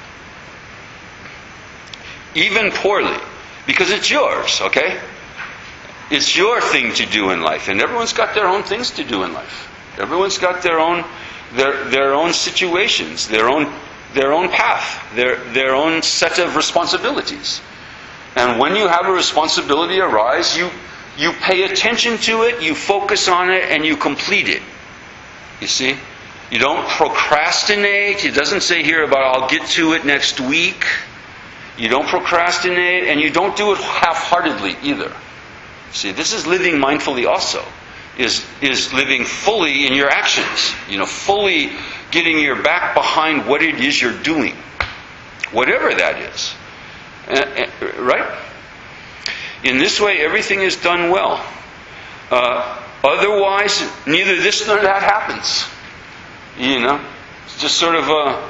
Even poorly. Because it's yours, okay? It's your thing to do in life. And everyone's got their own things to do in life. Everyone's got their own situations, their own path, their own set of responsibilities. And when you have a responsibility arise, you pay attention to it, you focus on it, and you complete it. You see? You don't procrastinate. It doesn't say here about I'll get to it next week. You don't procrastinate, and you don't do it half-heartedly either. See, this is living mindfully also. Is living fully in your actions. Fully getting your back behind what it is you're doing. Whatever that is. Right? In this way, everything is done well. Otherwise, neither this nor that happens. You know, it's just sort of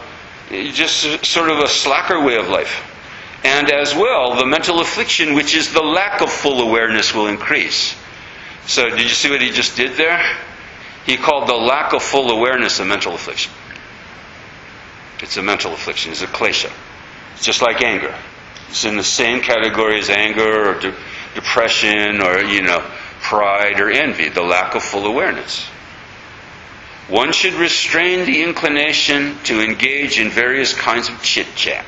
a slacker way of life. And as well, the mental affliction, which is the lack of full awareness, will increase. So, did you see what he just did there? He called the lack of full awareness a mental affliction. It's a mental affliction. It's a klesha. It's just like anger. It's in the same category as anger or depression or, pride or envy, the lack of full awareness. One should restrain the inclination to engage in various kinds of chit-chat.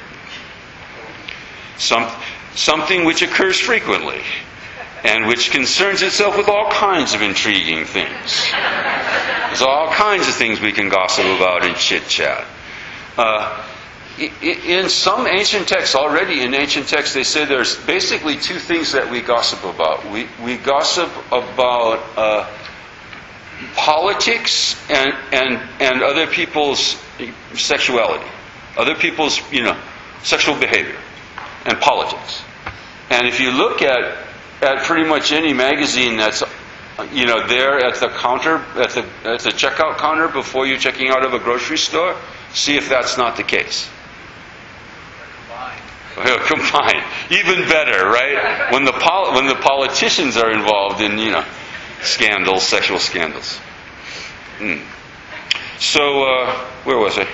Something which occurs frequently and which concerns itself with all kinds of intriguing things. There's all kinds of things we can gossip about in chit-chat. In some ancient texts, already in ancient texts, they say there's basically two things that we gossip about. We gossip about politics and other people's sexuality, other people's sexual behavior, and politics. And if you look at pretty much any magazine that's there at the counter, at the checkout counter before you're checking out of a grocery store, see if that's not the case. Combined, even better, right? When the politicians are involved in scandals, sexual scandals. So where was I?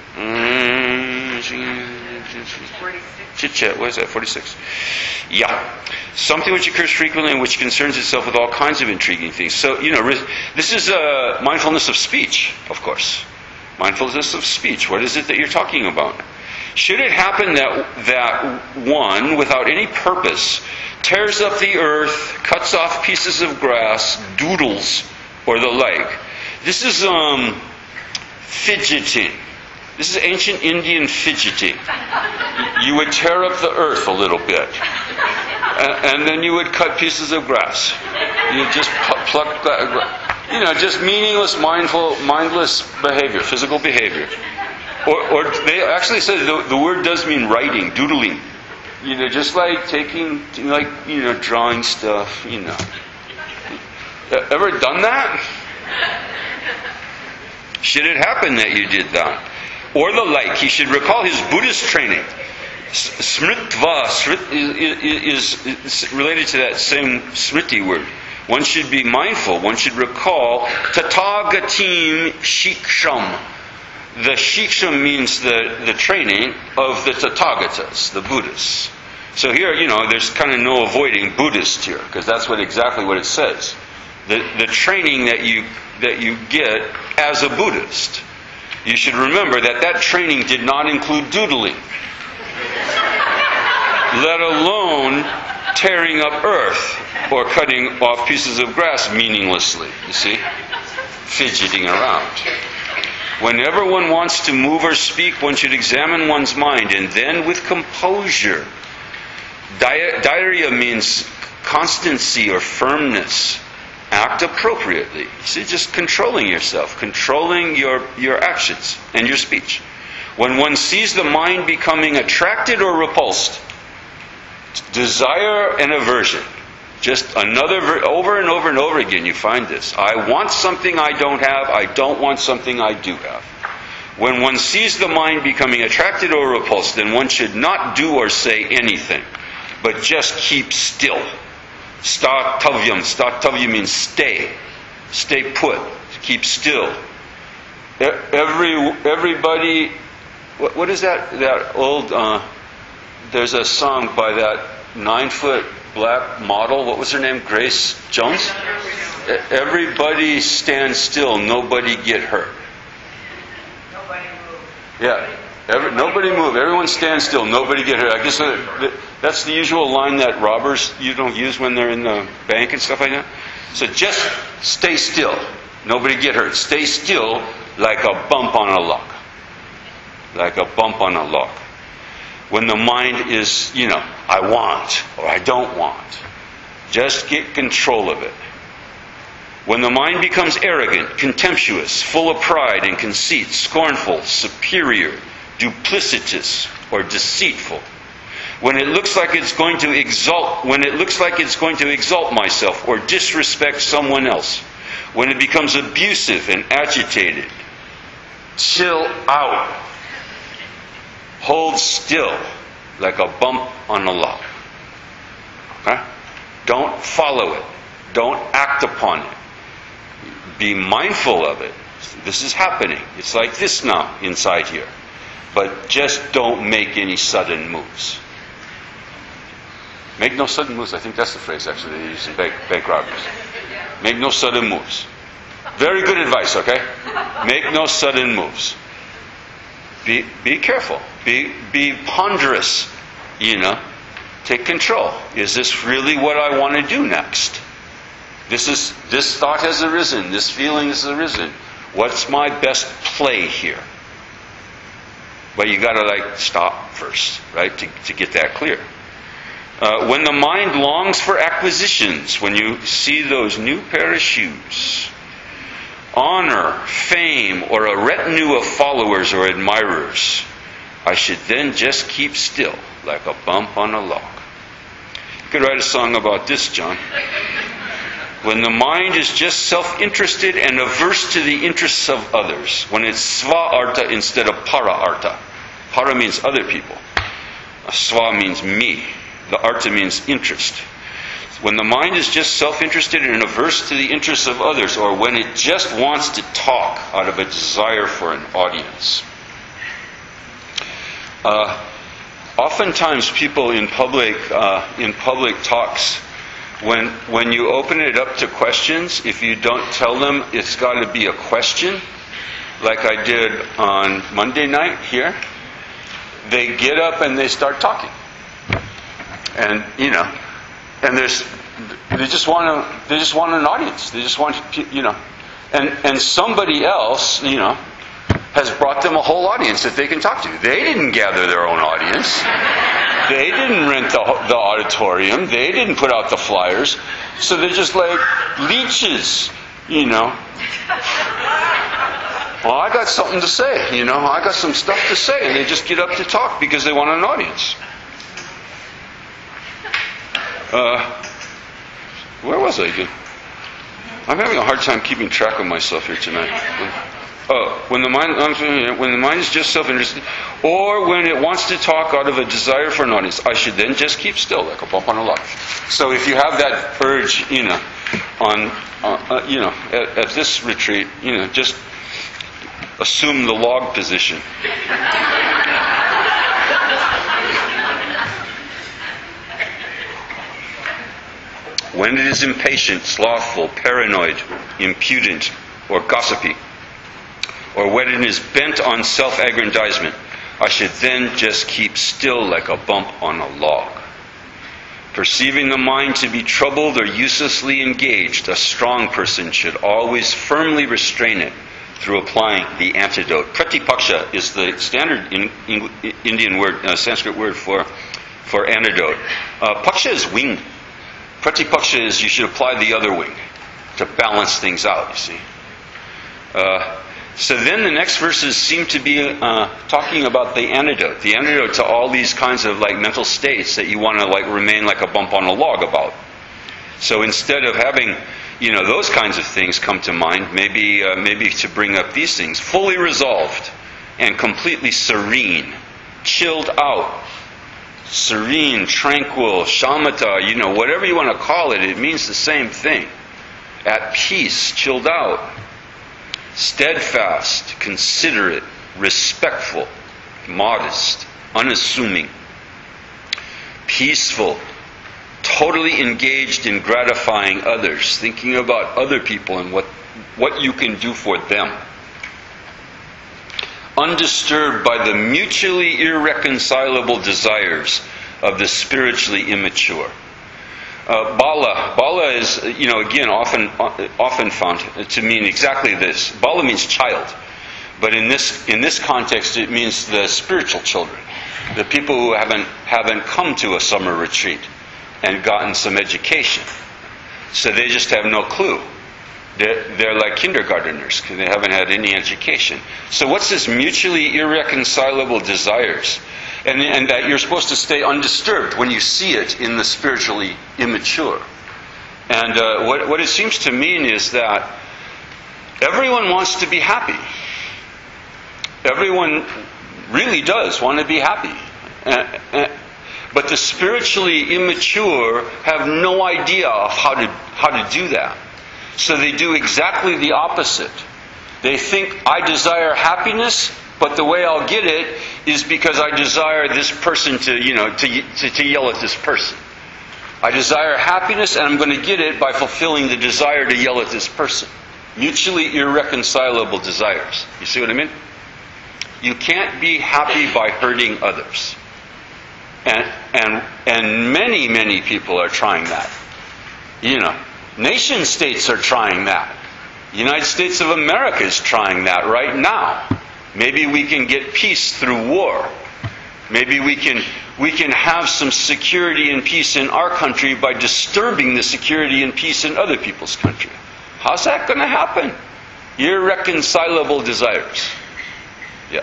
Chit-chat, what is that? 46. Yeah. Something which occurs frequently and which concerns itself with all kinds of intriguing things. So, this is mindfulness of speech, of course. Mindfulness of speech. What is it that you're talking about? Should it happen that one, without any purpose, tears up the earth, cuts off pieces of grass, doodles, or the like, this is fidgeting. This is ancient Indian fidgeting. You would tear up the earth a little bit, and then you would cut pieces of grass. You just pluck that, just meaningless, mindless behavior, physical behavior. Or they actually say the word does mean writing, doodling. Just like taking, drawing stuff. Ever done that? Should it happen that you did that? Or the like, he should recall his Buddhist training. Smritva is related to that same smriti word. One should be mindful. One should recall Tathagatim Shiksham. The Shiksham means the training of the Tathagatas, the Buddhists. So here, there's kind of no avoiding Buddhist here, because that's exactly what it says. The training that you get as a Buddhist. You should remember that training did not include doodling, let alone tearing up earth or cutting off pieces of grass meaninglessly, you see, fidgeting around. Whenever one wants to move or speak, one should examine one's mind, and then with composure. Dhairya means constancy or firmness. Act appropriately. See, just controlling yourself, controlling your actions and your speech. When one sees the mind becoming attracted or repulsed, desire and aversion, just over and over and over again you find this. I want something I don't have, I don't want something I do have. When one sees the mind becoming attracted or repulsed, then one should not do or say anything, but just keep still. Statavya means stay. Stay put. Keep still. Everybody, what is that? That old, there's a song by that 9-foot black model. What was her name? Grace Jones? Everybody stand still. Nobody get hurt. Nobody move. Yeah. Nobody move. Everyone stand still. Nobody get hurt. I guess that's the usual line that robbers use when they're in the bank and stuff like that. So just stay still. Nobody get hurt. Stay still like a bump on a log. Like a bump on a log. When the mind is, I want or I don't want. Just get control of it. When the mind becomes arrogant, contemptuous, full of pride and conceit, scornful, superior, duplicitous, or deceitful. When it looks like it's going to exalt myself or disrespect someone else, When it becomes abusive and agitated, chill out. Hold still like a bump on a log. Okay? Don't follow it. Don't act upon it. Be mindful of it. This is happening. It's like this now inside here. But just don't make any sudden moves. Make no sudden moves. I think that's the phrase actually they use in bank robberies. Make no sudden moves. Very good advice, okay? Make no sudden moves. Be careful. Be ponderous, Take control. Is this really what I want to do next? This thought has arisen. This feeling has arisen. What's my best play here? But you got to stop first, right, to get that clear. When the mind longs for acquisitions, when you see those new pair of shoes, honor, fame, or a retinue of followers or admirers, I should then just keep still, like a bump on a log. You could write a song about this, John. When the mind is just self-interested and averse to the interests of others, when it's sva arta instead of para arta. Para means other people. Sva means me. The arta means interest. When the mind is just self-interested and averse to the interests of others, or when it just wants to talk out of a desire for an audience. Oftentimes people in public talks, when you open it up to questions, if you don't tell them it's got to be a question, like I did on Monday night here, they get up and they start talking. And and they just want an audience. They just want and somebody else has brought them a whole audience that they can talk to. They didn't gather their own audience. They didn't rent the auditorium. They didn't put out the flyers. So they're just like leeches, Well, I got something to say, I got some stuff to say, and they just get up to talk because they want an audience. Where was I again? I'm having a hard time keeping track of myself here tonight. When the mind is just self-interested, or when it wants to talk out of a desire for an audience, I should then just keep still, like a bump on a log. So if you have that urge, at this retreat, just assume the log position. When it is impatient, slothful, paranoid, impudent, or gossipy, or when it is bent on self-aggrandizement, I should then just keep still like a bump on a log. Perceiving the mind to be troubled or uselessly engaged, a strong person should always firmly restrain it through applying the antidote. Pratipaksha is the standard Indian word, Sanskrit word for antidote. Paksha is wing. Pratipaksha is you should apply the other wing to balance things out, you see. So then the next verses seem to be talking about the antidote to all these kinds of mental states that you want to remain like a bump on a log about. So instead of having those kinds of things come to mind, maybe to bring up these things: fully resolved and completely serene, chilled out, serene, tranquil, shamatha, whatever you want to call it, it means the same thing. At peace, chilled out. Steadfast, considerate, respectful, modest, unassuming, peaceful, totally engaged in gratifying others, thinking about other people and what you can do for them. Undisturbed by the mutually irreconcilable desires of the spiritually immature. Bala is, again, often found to mean exactly this. Bala means child, but in this context, it means the spiritual children, the people who haven't come to a summer retreat and gotten some education, so they just have no clue. They're like kindergarteners because they haven't had any education. So what's this mutually irreconcilable desires? And that you're supposed to stay undisturbed when you see it in the spiritually immature. And what it seems to mean is that Everyone wants to be happy. Everyone really does want to be happy. But the spiritually immature have no idea of how to do that. So they do exactly the opposite. They think, I desire happiness, but the way I'll get it is because I desire this person to yell at this person. I desire happiness, and I'm going to get it by fulfilling the desire to yell at this person. Mutually irreconcilable desires. You see what I mean? You can't be happy by hurting others. And many people are trying that. Nation states are trying that. The United States of America is trying that right now. Maybe we can get peace through war. Maybe we can have some security and peace in our country by disturbing the security and peace in other people's country. How's that going to happen? Irreconcilable desires. Yeah.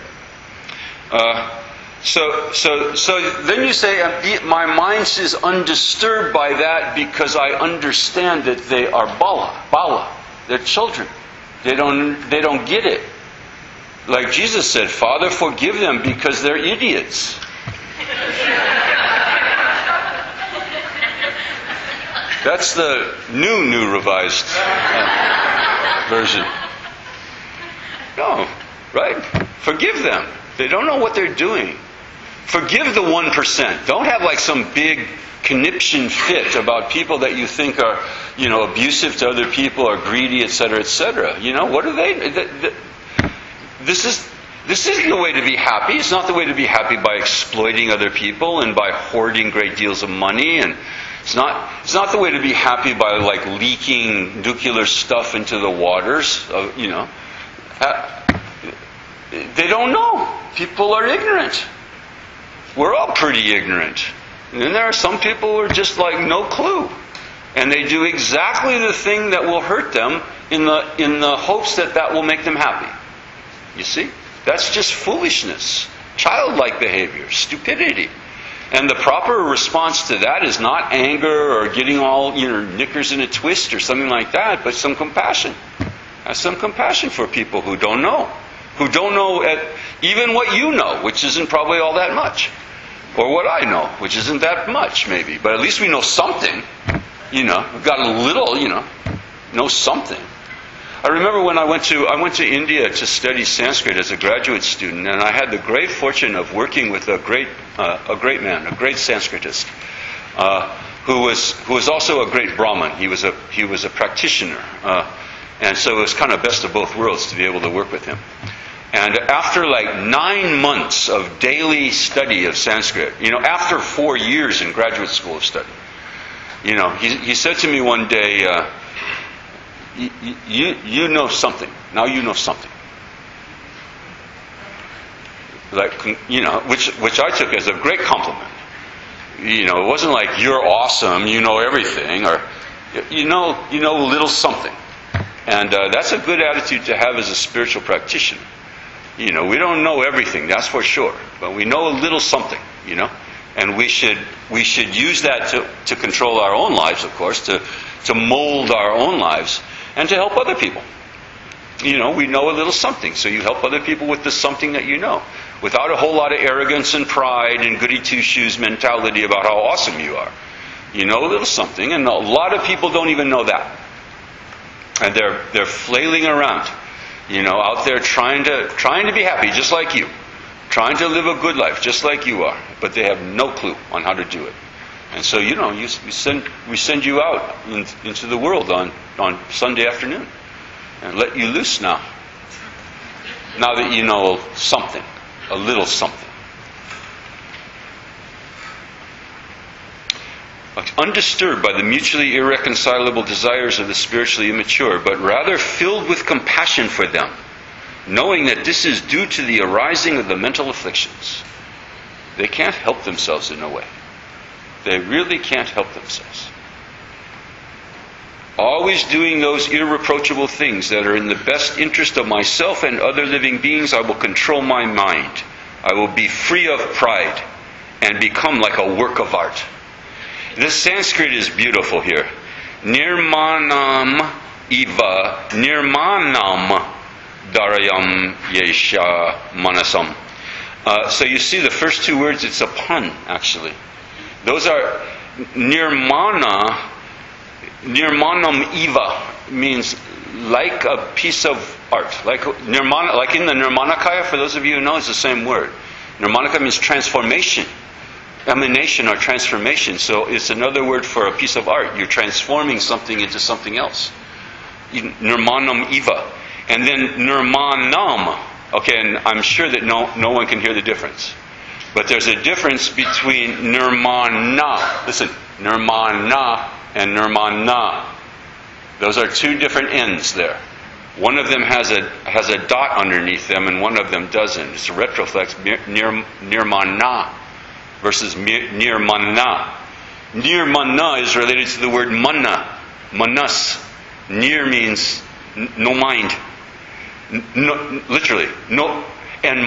So then you say, my mind is undisturbed by that because I understand that they are bala. They're children. They don't get it. Like Jesus said, Father, forgive them because they're idiots. That's the new revised version. No, right? Forgive them. They don't know what they're doing. Forgive the 1%. Don't have like some big conniption fit about people that you think are, abusive to other people or greedy, etc., etc. What are they? This isn't the way to be happy. It's not the way to be happy by exploiting other people and by hoarding great deals of money. And it's not the way to be happy by like leaking nuclear stuff into the waters. They don't know. People are ignorant. We're all pretty ignorant. And then there are some people who are just like no clue. And they do exactly the thing that will hurt them in the hopes that will make them happy. You see? That's just foolishness. Childlike behavior. Stupidity. And the proper response to that is not anger or getting all, knickers in a twist or something like that, but some compassion. Have some compassion for people who don't know. Who don't know even what you know, which isn't probably all that much. Or what I know, which isn't that much, maybe. But at least we know something. We've got a little, know something. I remember when I went to India to study Sanskrit as a graduate student, and I had the great fortune of working with a great man, a great Sanskritist, who was also a great Brahmin. He was a practitioner, and so it was kind of best of both worlds to be able to work with him. And after like 9 months of daily study of Sanskrit, after 4 years in graduate school of study, he said to me one day, you know something. Now you know something. Like, which I took as a great compliment. It wasn't like you're awesome, you know everything, or you know a little something. And that's a good attitude to have as a spiritual practitioner. We don't know everything, that's for sure, but we know a little something, and we should use that to control our own lives, of course, to mold our own lives, and to help other people. We know a little something, so you help other people with the something that you know, without a whole lot of arrogance and pride and goody two-shoes mentality about how awesome you are. You know a little something, and a lot of people don't even know that, and they're flailing around. Out there trying to be happy, just like you. Trying to live a good life, just like you are. But they have no clue on how to do it. And so, we send you out into the world on Sunday afternoon. And let you loose now. Now that you know something. A little something. Undisturbed by the mutually irreconcilable desires of the spiritually immature, but rather filled with compassion for them, knowing that this is due to the arising of the mental afflictions. They can't help themselves in a way. They really can't help themselves. Always doing those irreproachable things that are in the best interest of myself and other living beings, I will control my mind. I will be free of pride and become like a work of art. This Sanskrit is beautiful here. Nirmanam Iva nirmanam darayam yesha manasam. So you see the first two words, it's a pun, actually. Those are nirmanam iva means like a piece of art. Like in the Nirmanakaya, for those of you who know, it's the same word. Nirmanakaya means transformation, emanation or transformation. So it's another word for a piece of art. You're transforming something into something else. Nirmanam iva. And then nirmanam. Okay, and I'm sure that no one can hear the difference. But there's a difference between nirmana. Listen, nirmana and nirmana. Those are two different ends there. One of them has a dot underneath them, and one of them doesn't. It's a retroflex, nirmana versus nirmana. Nirmana is related to the word mana, manas. Nir means no mind. No, literally, no. And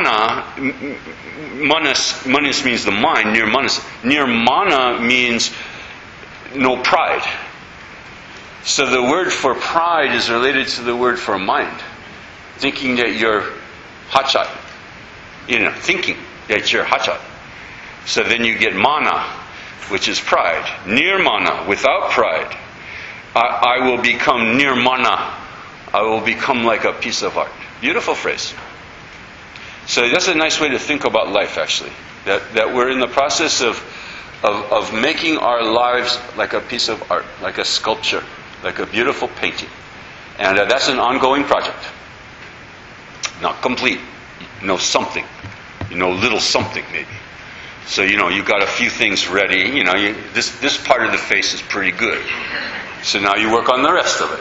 manas means the mind. Nirmana means no pride. So the word for pride is related to the word for mind. Thinking that you're hachai. Thinking that you're hachai. So then you get mana, which is pride. Nirmana, without pride. I will become nirmana. I will become like a piece of art. Beautiful phrase. So that's a nice way to think about life, actually. That we're in the process of making our lives like a piece of art, like a sculpture, like a beautiful painting. And that's an ongoing project. Not complete. Something. Little something maybe. So, you've got a few things ready. This part of the face is pretty good. So now you work on the rest of it,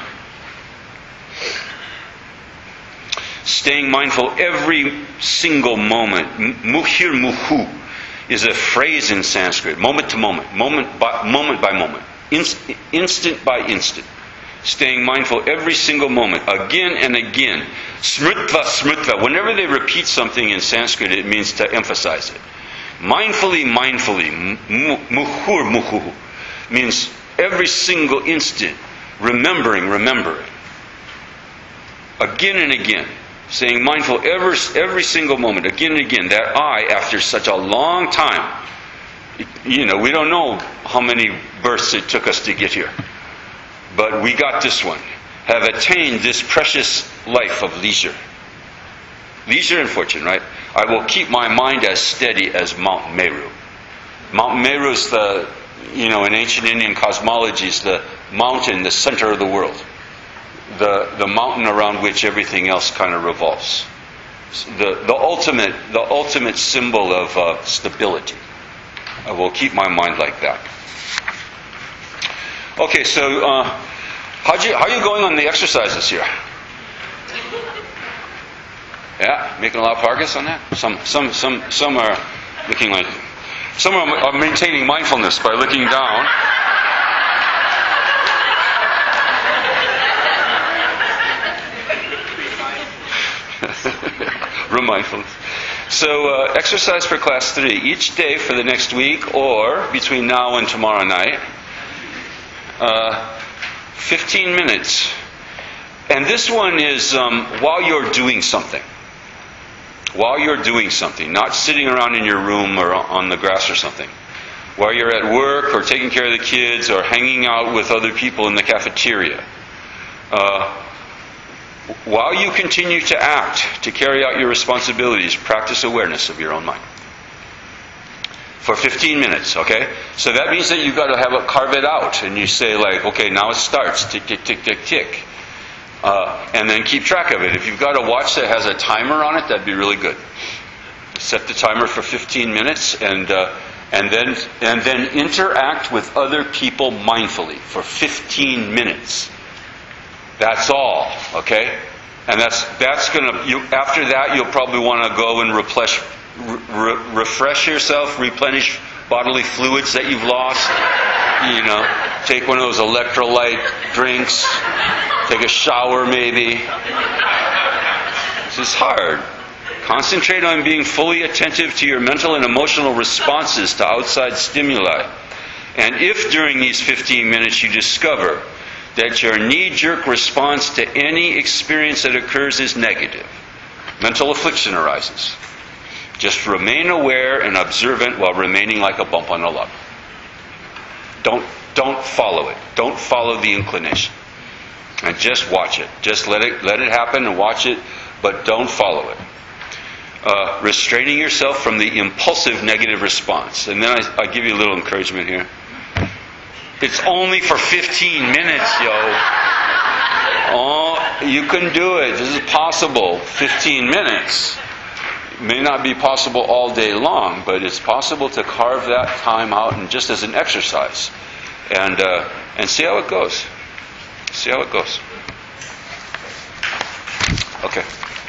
Staying mindful every single moment. Muhir muhu is a phrase in Sanskrit. Moment to moment. Moment by moment. Instant by instant. Staying mindful every single moment. Again and again. Smritva. Whenever they repeat something in Sanskrit, it means to emphasize it. Mindfully. Muhur muhu means every single instant. Remembering. Again and again. Staying mindful every single moment, again and again. That I, after such a long time, we don't know how many births it took us to get here. But we got this one. Have attained this precious life of leisure. Leisure and fortune, right? I will keep my mind as steady as Mount Meru. Mount Meru is in ancient Indian cosmology, is the mountain, the center of the world. The mountain around which everything else kind of revolves. The ultimate symbol of stability. I will keep my mind like that. Okay, so how are you going on the exercises here? Yeah, making a lot of progress on that. Some are looking like. Some are maintaining mindfulness by looking down. Mindfulness. So exercise for class 3 each day for the next week, or between now and tomorrow night, 15 minutes. And this one is while you're doing something, not sitting around in your room or on the grass or something. While you're at work or taking care of the kids or hanging out with other people in the cafeteria. While you continue to act, to carry out your responsibilities, practice awareness of your own mind. For 15 minutes, okay? So that means that you've got to carve it out. And you say okay, now it starts. Tick, tick, tick, tick, tick. And then keep track of it. If you've got a watch that has a timer on it, that'd be really good. Set the timer for 15 minutes and then interact with other people mindfully for 15 minutes. That's all, okay? And that's gonna. After that, you'll probably want to go and refresh yourself, replenish bodily fluids that you've lost. Take one of those electrolyte drinks. Take a shower, maybe. This is hard. Concentrate on being fully attentive to your mental and emotional responses to outside stimuli. And if during these 15 minutes you discover that your knee-jerk response to any experience that occurs is negative. Mental affliction arises. Just remain aware and observant while remaining like a bump on a log. Don't follow it. Don't follow the inclination. And just watch it. Just let it happen and watch it, but don't follow it. Restraining yourself from the impulsive negative response. And then I give you a little encouragement here. It's only for 15 minutes, yo. Oh, you can do it. This is possible. 15 minutes. It may not be possible all day long, but it's possible to carve that time out and just as an exercise. And see how it goes. See how it goes. Okay.